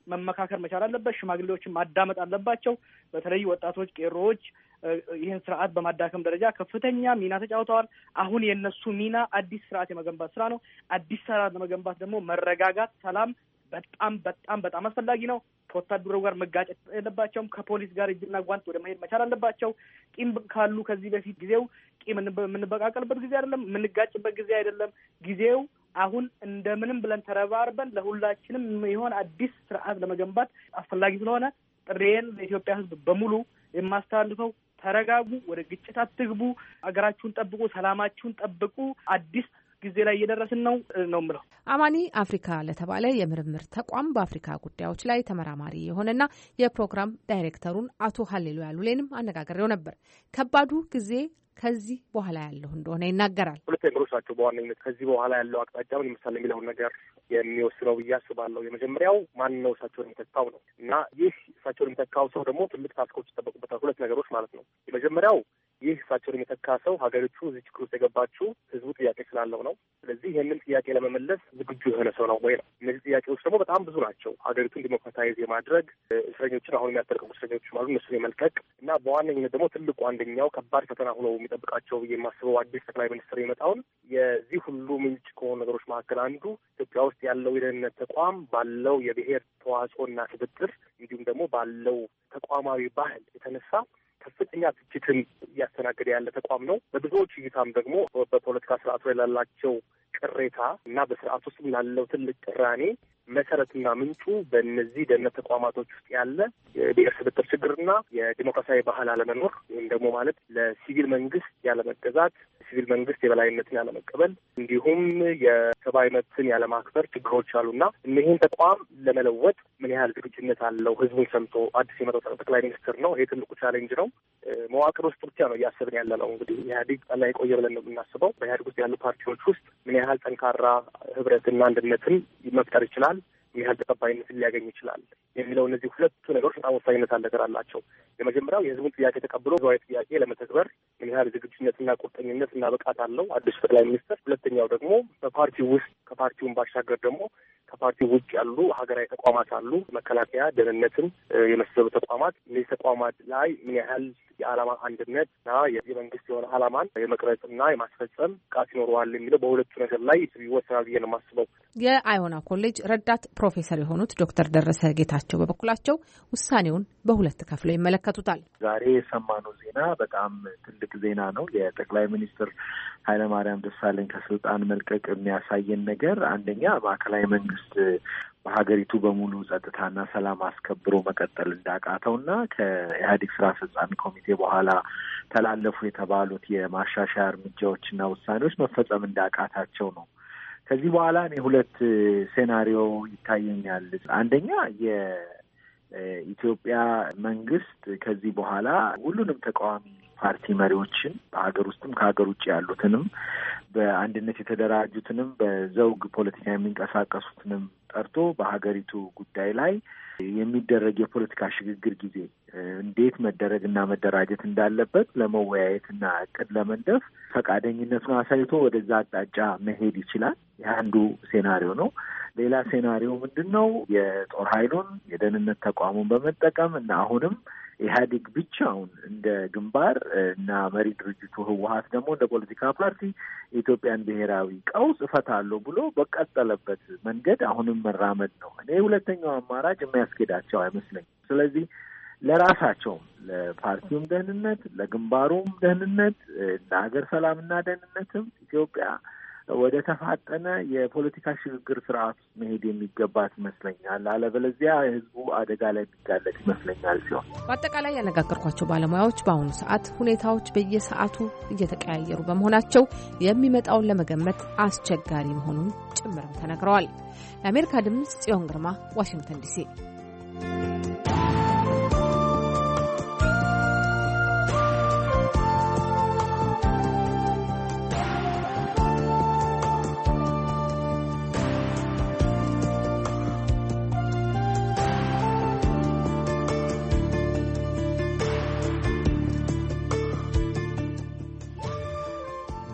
መመካከር መቻል አለበት። ሽማግሌዎችን ማዳመጥ አለባቸው። በተለይ ወጣቶች፣ ቄሮዎች ይህን ስርዓት በማዳከም ደረጃ ከፍተኛ ሚና ተጫውተዋል። አሁን የነሱ ሚና አዲስ ስርዓት የመገንባት ስራ ነው። አዲስ ስርዓት ለመገንባት ደግሞ መረጋጋት፣ ሰላም በጣም በጣም በጣም አስፈላጊ ነው። ከወታደሩ ጋር መጋጨት የለባቸውም። ከፖሊስ ጋር እጅና ጓንት ወደ መሄድ መቻል አለባቸው። ቂም ካሉ ከዚህ በፊት ጊዜው ቂም የምንበቃቀልበት ጊዜ አይደለም፣ የምንጋጭበት ጊዜ አይደለም። ጊዜው አሁን እንደምንም ብለን ተረባርበን ለሁላችንም የሆነ አዲስ ስርዓት ለመገንባት አስፈላጊ ስለሆነ ጥሬን ለኢትዮጵያ ሕዝብ በሙሉ የማስተላልፈው ተረጋጉ፣ ወደ ግጭት አትግቡ፣ አገራችሁን ጠብቁ፣ ሰላማችሁን ጠብቁ። አዲስ ጊዜ ላይ እየደረስን ነው ነው የምለው። አማኒ አፍሪካ ለተባለ የምርምር ተቋም በአፍሪካ ጉዳዮች ላይ ተመራማሪ የሆነና የፕሮግራም ዳይሬክተሩን አቶ ሀሌሉያ ሉሌንም አነጋግሬው ነበር። ከባዱ ጊዜ ከዚህ በኋላ ያለው እንደሆነ ይናገራል። ሁለት ነገሮች ናቸው በዋነኝነት ከዚህ በኋላ ያለው አቅጣጫ ምን ይመስላል የሚለውን ነገር የሚወስነው ብዬ አስባለሁ። የመጀመሪያው ማን ነው እሳቸውን የሚተካው ነው እና ይህ እሳቸውን የሚተካው ሰው ደግሞ ትልቅ ታስኮች ይጠበቁበታል። ሁለት ነገሮች ማለት ነው። የመጀመሪያው ይህ እሳቸውን የሚተካ ሰው ሀገሪቱ እዚህ ችግር ውስጥ የገባችው ህዝቡ ጥያቄ ስላለው ነው። ስለዚህ ይህንን ጥያቄ ለመመለስ ዝግጁ የሆነ ሰው ነው ወይ ነው። እነዚህ ጥያቄዎች ደግሞ በጣም ብዙ ናቸው። ሀገሪቱን ዲሞክራታይዝ የማድረግ እስረኞችን አሁን የሚያጠርቅሙ እስረኞች አሉ፣ እነሱን የመልቀቅ እና በዋነኝነት ደግሞ ትልቁ አንደኛው ከባድ ፈተና ሆኖ የሚጠብቃቸው ብዬ የማስበው አዲስ ጠቅላይ ሚኒስትር የመጣውን የዚህ ሁሉ ምንጭ ከሆኑ ነገሮች መካከል አንዱ ኢትዮጵያ ውስጥ ያለው የደህንነት ተቋም ባለው የብሔር ተዋጽኦና ትብጥር እንዲሁም ደግሞ ባለው ተቋማዊ ባህል የተነሳ ከፍተኛ ትችትን እያስተናገደ ያለ ተቋም ነው። በብዙዎች እይታም ደግሞ በፖለቲካ ስርዓቱ ላይ ላላቸው ቅሬታ እና በስርዓት ውስጥ ላለው ትልቅ ቅራኔ መሰረትና ምንጩ በእነዚህ ደህንነት ተቋማቶች ውስጥ ያለ የብሔር ስብጥር ችግርና የዲሞክራሲያዊ ባህል አለመኖር ወይም ደግሞ ማለት ለሲቪል መንግስት ያለመገዛት፣ ሲቪል መንግስት የበላይነትን ያለመቀበል እንዲሁም የሰብአዊ መብትን ያለማክበር ችግሮች አሉና እነዚህን ተቋም ለመለወጥ ምን ያህል ዝግጁነት አለው? ህዝቡን ሰምቶ አዲስ የመጣው ጠቅላይ ሚኒስትር ነው። ይሄ ትልቁ ቻሌንጅ ነው። መዋቅር ውስጥ ብቻ ነው እያሰብን ያለ ነው። እንግዲህ ኢህአዴግ ጠላ የቆየ ብለን ነው የምናስበው። በኢህአዴግ ውስጥ ያሉ ፓርቲዎች ውስጥ ምን ያህል ጠንካራ ህብረትና አንድነትን መፍጠር ይችላል፣ ምን ያህል ተቀባይነትን ሊያገኝ ይችላል የሚለው እነዚህ ሁለቱ ነገሮች በጣም ወሳኝነት ነገር አላቸው። የመጀመሪያው የህዝቡን ጥያቄ ተቀብሎ ህዝባዊ ጥያቄ ለመተግበር ምን ያህል ዝግጁነትና ቁርጠኝነት እና ብቃት አለው አዲሱ ጠቅላይ ሚኒስትር። ሁለተኛው ደግሞ በፓርቲው ውስጥ ከፓርቲውን ባሻገር ደግሞ ከፓርቲው ውጭ ያሉ ሀገራዊ ተቋማት አሉ፣ መከላከያ፣ ደህንነትን የመሰሉ ተቋማት። እነዚህ ተቋማት ላይ ምን ያህል የዓላማ አንድነት እና የመንግስት የሆነ ዓላማን የመቅረጽና የማስፈጸም ብቃት ይኖረዋል የሚለው በሁለቱ ነገር ላይ ይወሰናል ብዬ ነው የማስበው። የአዮና ኮሌጅ ረዳት ፕሮፌሰር የሆኑት ዶክተር ደረሰ ጌታቸው በበኩላቸው ውሳኔውን በሁለት ከፍለው ይመለከቱታል። ዛሬ የሰማነው ዜና በጣም ትልቅ ዜና ነው። የጠቅላይ ሚኒስትር ኃይለማርያም ደሳለኝ ከስልጣን መልቀቅ የሚያሳየን ነገር አንደኛ ማዕከላዊ መንግስት በሀገሪቱ በሙሉ ጸጥታና ሰላም አስከብሮ መቀጠል እንዳቃተውና ከኢህአዴግ ስራ አስፈጻሚ ኮሚቴ በኋላ ተላለፉ የተባሉት የማሻሻያ እርምጃዎችና ውሳኔዎች መፈጸም እንዳቃታቸው ነው። ከዚህ በኋላ እኔ ሁለት ሴናሪዮ ይታየኛል። አንደኛ የኢትዮጵያ መንግስት ከዚህ በኋላ ሁሉንም ተቃዋሚ ፓርቲ መሪዎችን በሀገር ውስጥም ከሀገር ውጭ ያሉትንም በአንድነት የተደራጁትንም በዘውግ ፖለቲካ የሚንቀሳቀሱትንም ጠርቶ በሀገሪቱ ጉዳይ ላይ የሚደረግ የፖለቲካ ሽግግር ጊዜ እንዴት መደረግና መደራጀት እንዳለበት ለመወያየትና እቅድ ለመንደፍ ፈቃደኝነቱን አሳይቶ ወደዛ አቅጣጫ መሄድ ይችላል። ይህ አንዱ ሴናሪዮ ነው። ሌላ ሴናሪዮ ምንድን ነው? የጦር ኃይሉን የደህንነት ተቋሙን በመጠቀም እና አሁንም ኢህአዴግ ብቻውን እንደ ግንባር እና መሪ ድርጅቱ ህወሀት ደግሞ እንደ ፖለቲካ ፓርቲ የኢትዮጵያን ብሔራዊ ቀውስ እፈታለሁ ብሎ በቀጠለበት መንገድ አሁንም መራመድ ነው። እኔ ሁለተኛው አማራጭ የሚያስኬዳቸው አይመስለኝም። ስለዚህ ለራሳቸውም ለፓርቲውም ደህንነት፣ ለግንባሩም ደህንነት፣ ለሀገር ሰላምና ደህንነትም ኢትዮጵያ ወደ ተፋጠነ የፖለቲካ ሽግግር ስርዓት መሄድ የሚገባት ይመስለኛል። አለበለዚያ ህዝቡ አደጋ ላይ የሚጋለጥ ይመስለኛል ሲሆን በአጠቃላይ ያነጋገርኳቸው ባለሙያዎች በአሁኑ ሰዓት ሁኔታዎች በየሰዓቱ እየተቀያየሩ በመሆናቸው የሚመጣውን ለመገመት አስቸጋሪ መሆኑን ጭምርም ተናግረዋል። ለአሜሪካ ድምጽ ጽዮን ግርማ ዋሽንግተን ዲሲ።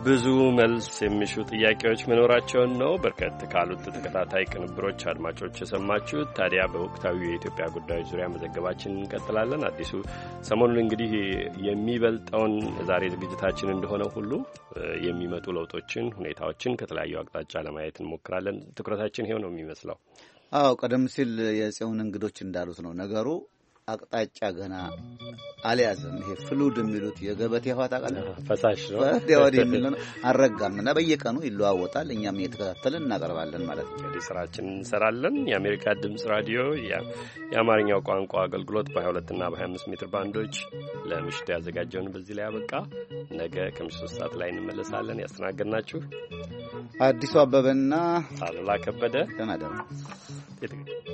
ብዙ መልስ የሚሹ ጥያቄዎች መኖራቸውን ነው በርከት ካሉት ተከታታይ ቅንብሮች አድማጮች የሰማችሁት። ታዲያ በወቅታዊ የኢትዮጵያ ጉዳዮች ዙሪያ መዘገባችን እንቀጥላለን። አዲሱ ሰሞኑን እንግዲህ የሚበልጠውን ዛሬ ዝግጅታችን እንደሆነ ሁሉ የሚመጡ ለውጦችን፣ ሁኔታዎችን ከተለያዩ አቅጣጫ ለማየት እንሞክራለን። ትኩረታችን ይሄው ነው የሚመስለው። አዎ ቀደም ሲል የጽዮን እንግዶች እንዳሉት ነው ነገሩ አቅጣጫ ገና አልያዘም። ይሄ ፍሉድ የሚሉት የገበቴ ውሃ ታውቃለህ፣ ፈሳሽ ነው ወዲያ የሚለው አልረጋም እና በየቀኑ ይለዋወጣል። እኛም እየተከታተልን እናቀርባለን ማለት ነው። እንግዲህ ስራችንን እንሰራለን። የአሜሪካ ድምጽ ራዲዮ የአማርኛው ቋንቋ አገልግሎት በሀያ ሁለት እና በሀያ አምስት ሜትር ባንዶች ለምሽቱ ያዘጋጀውን በዚህ ላይ ያበቃ። ነገ ከምሽቱ ሶስት ሰዓት ላይ እንመለሳለን። ያስተናገድናችሁ አዲሱ አበበና አሉላ ከበደ። ደህና ደሩ።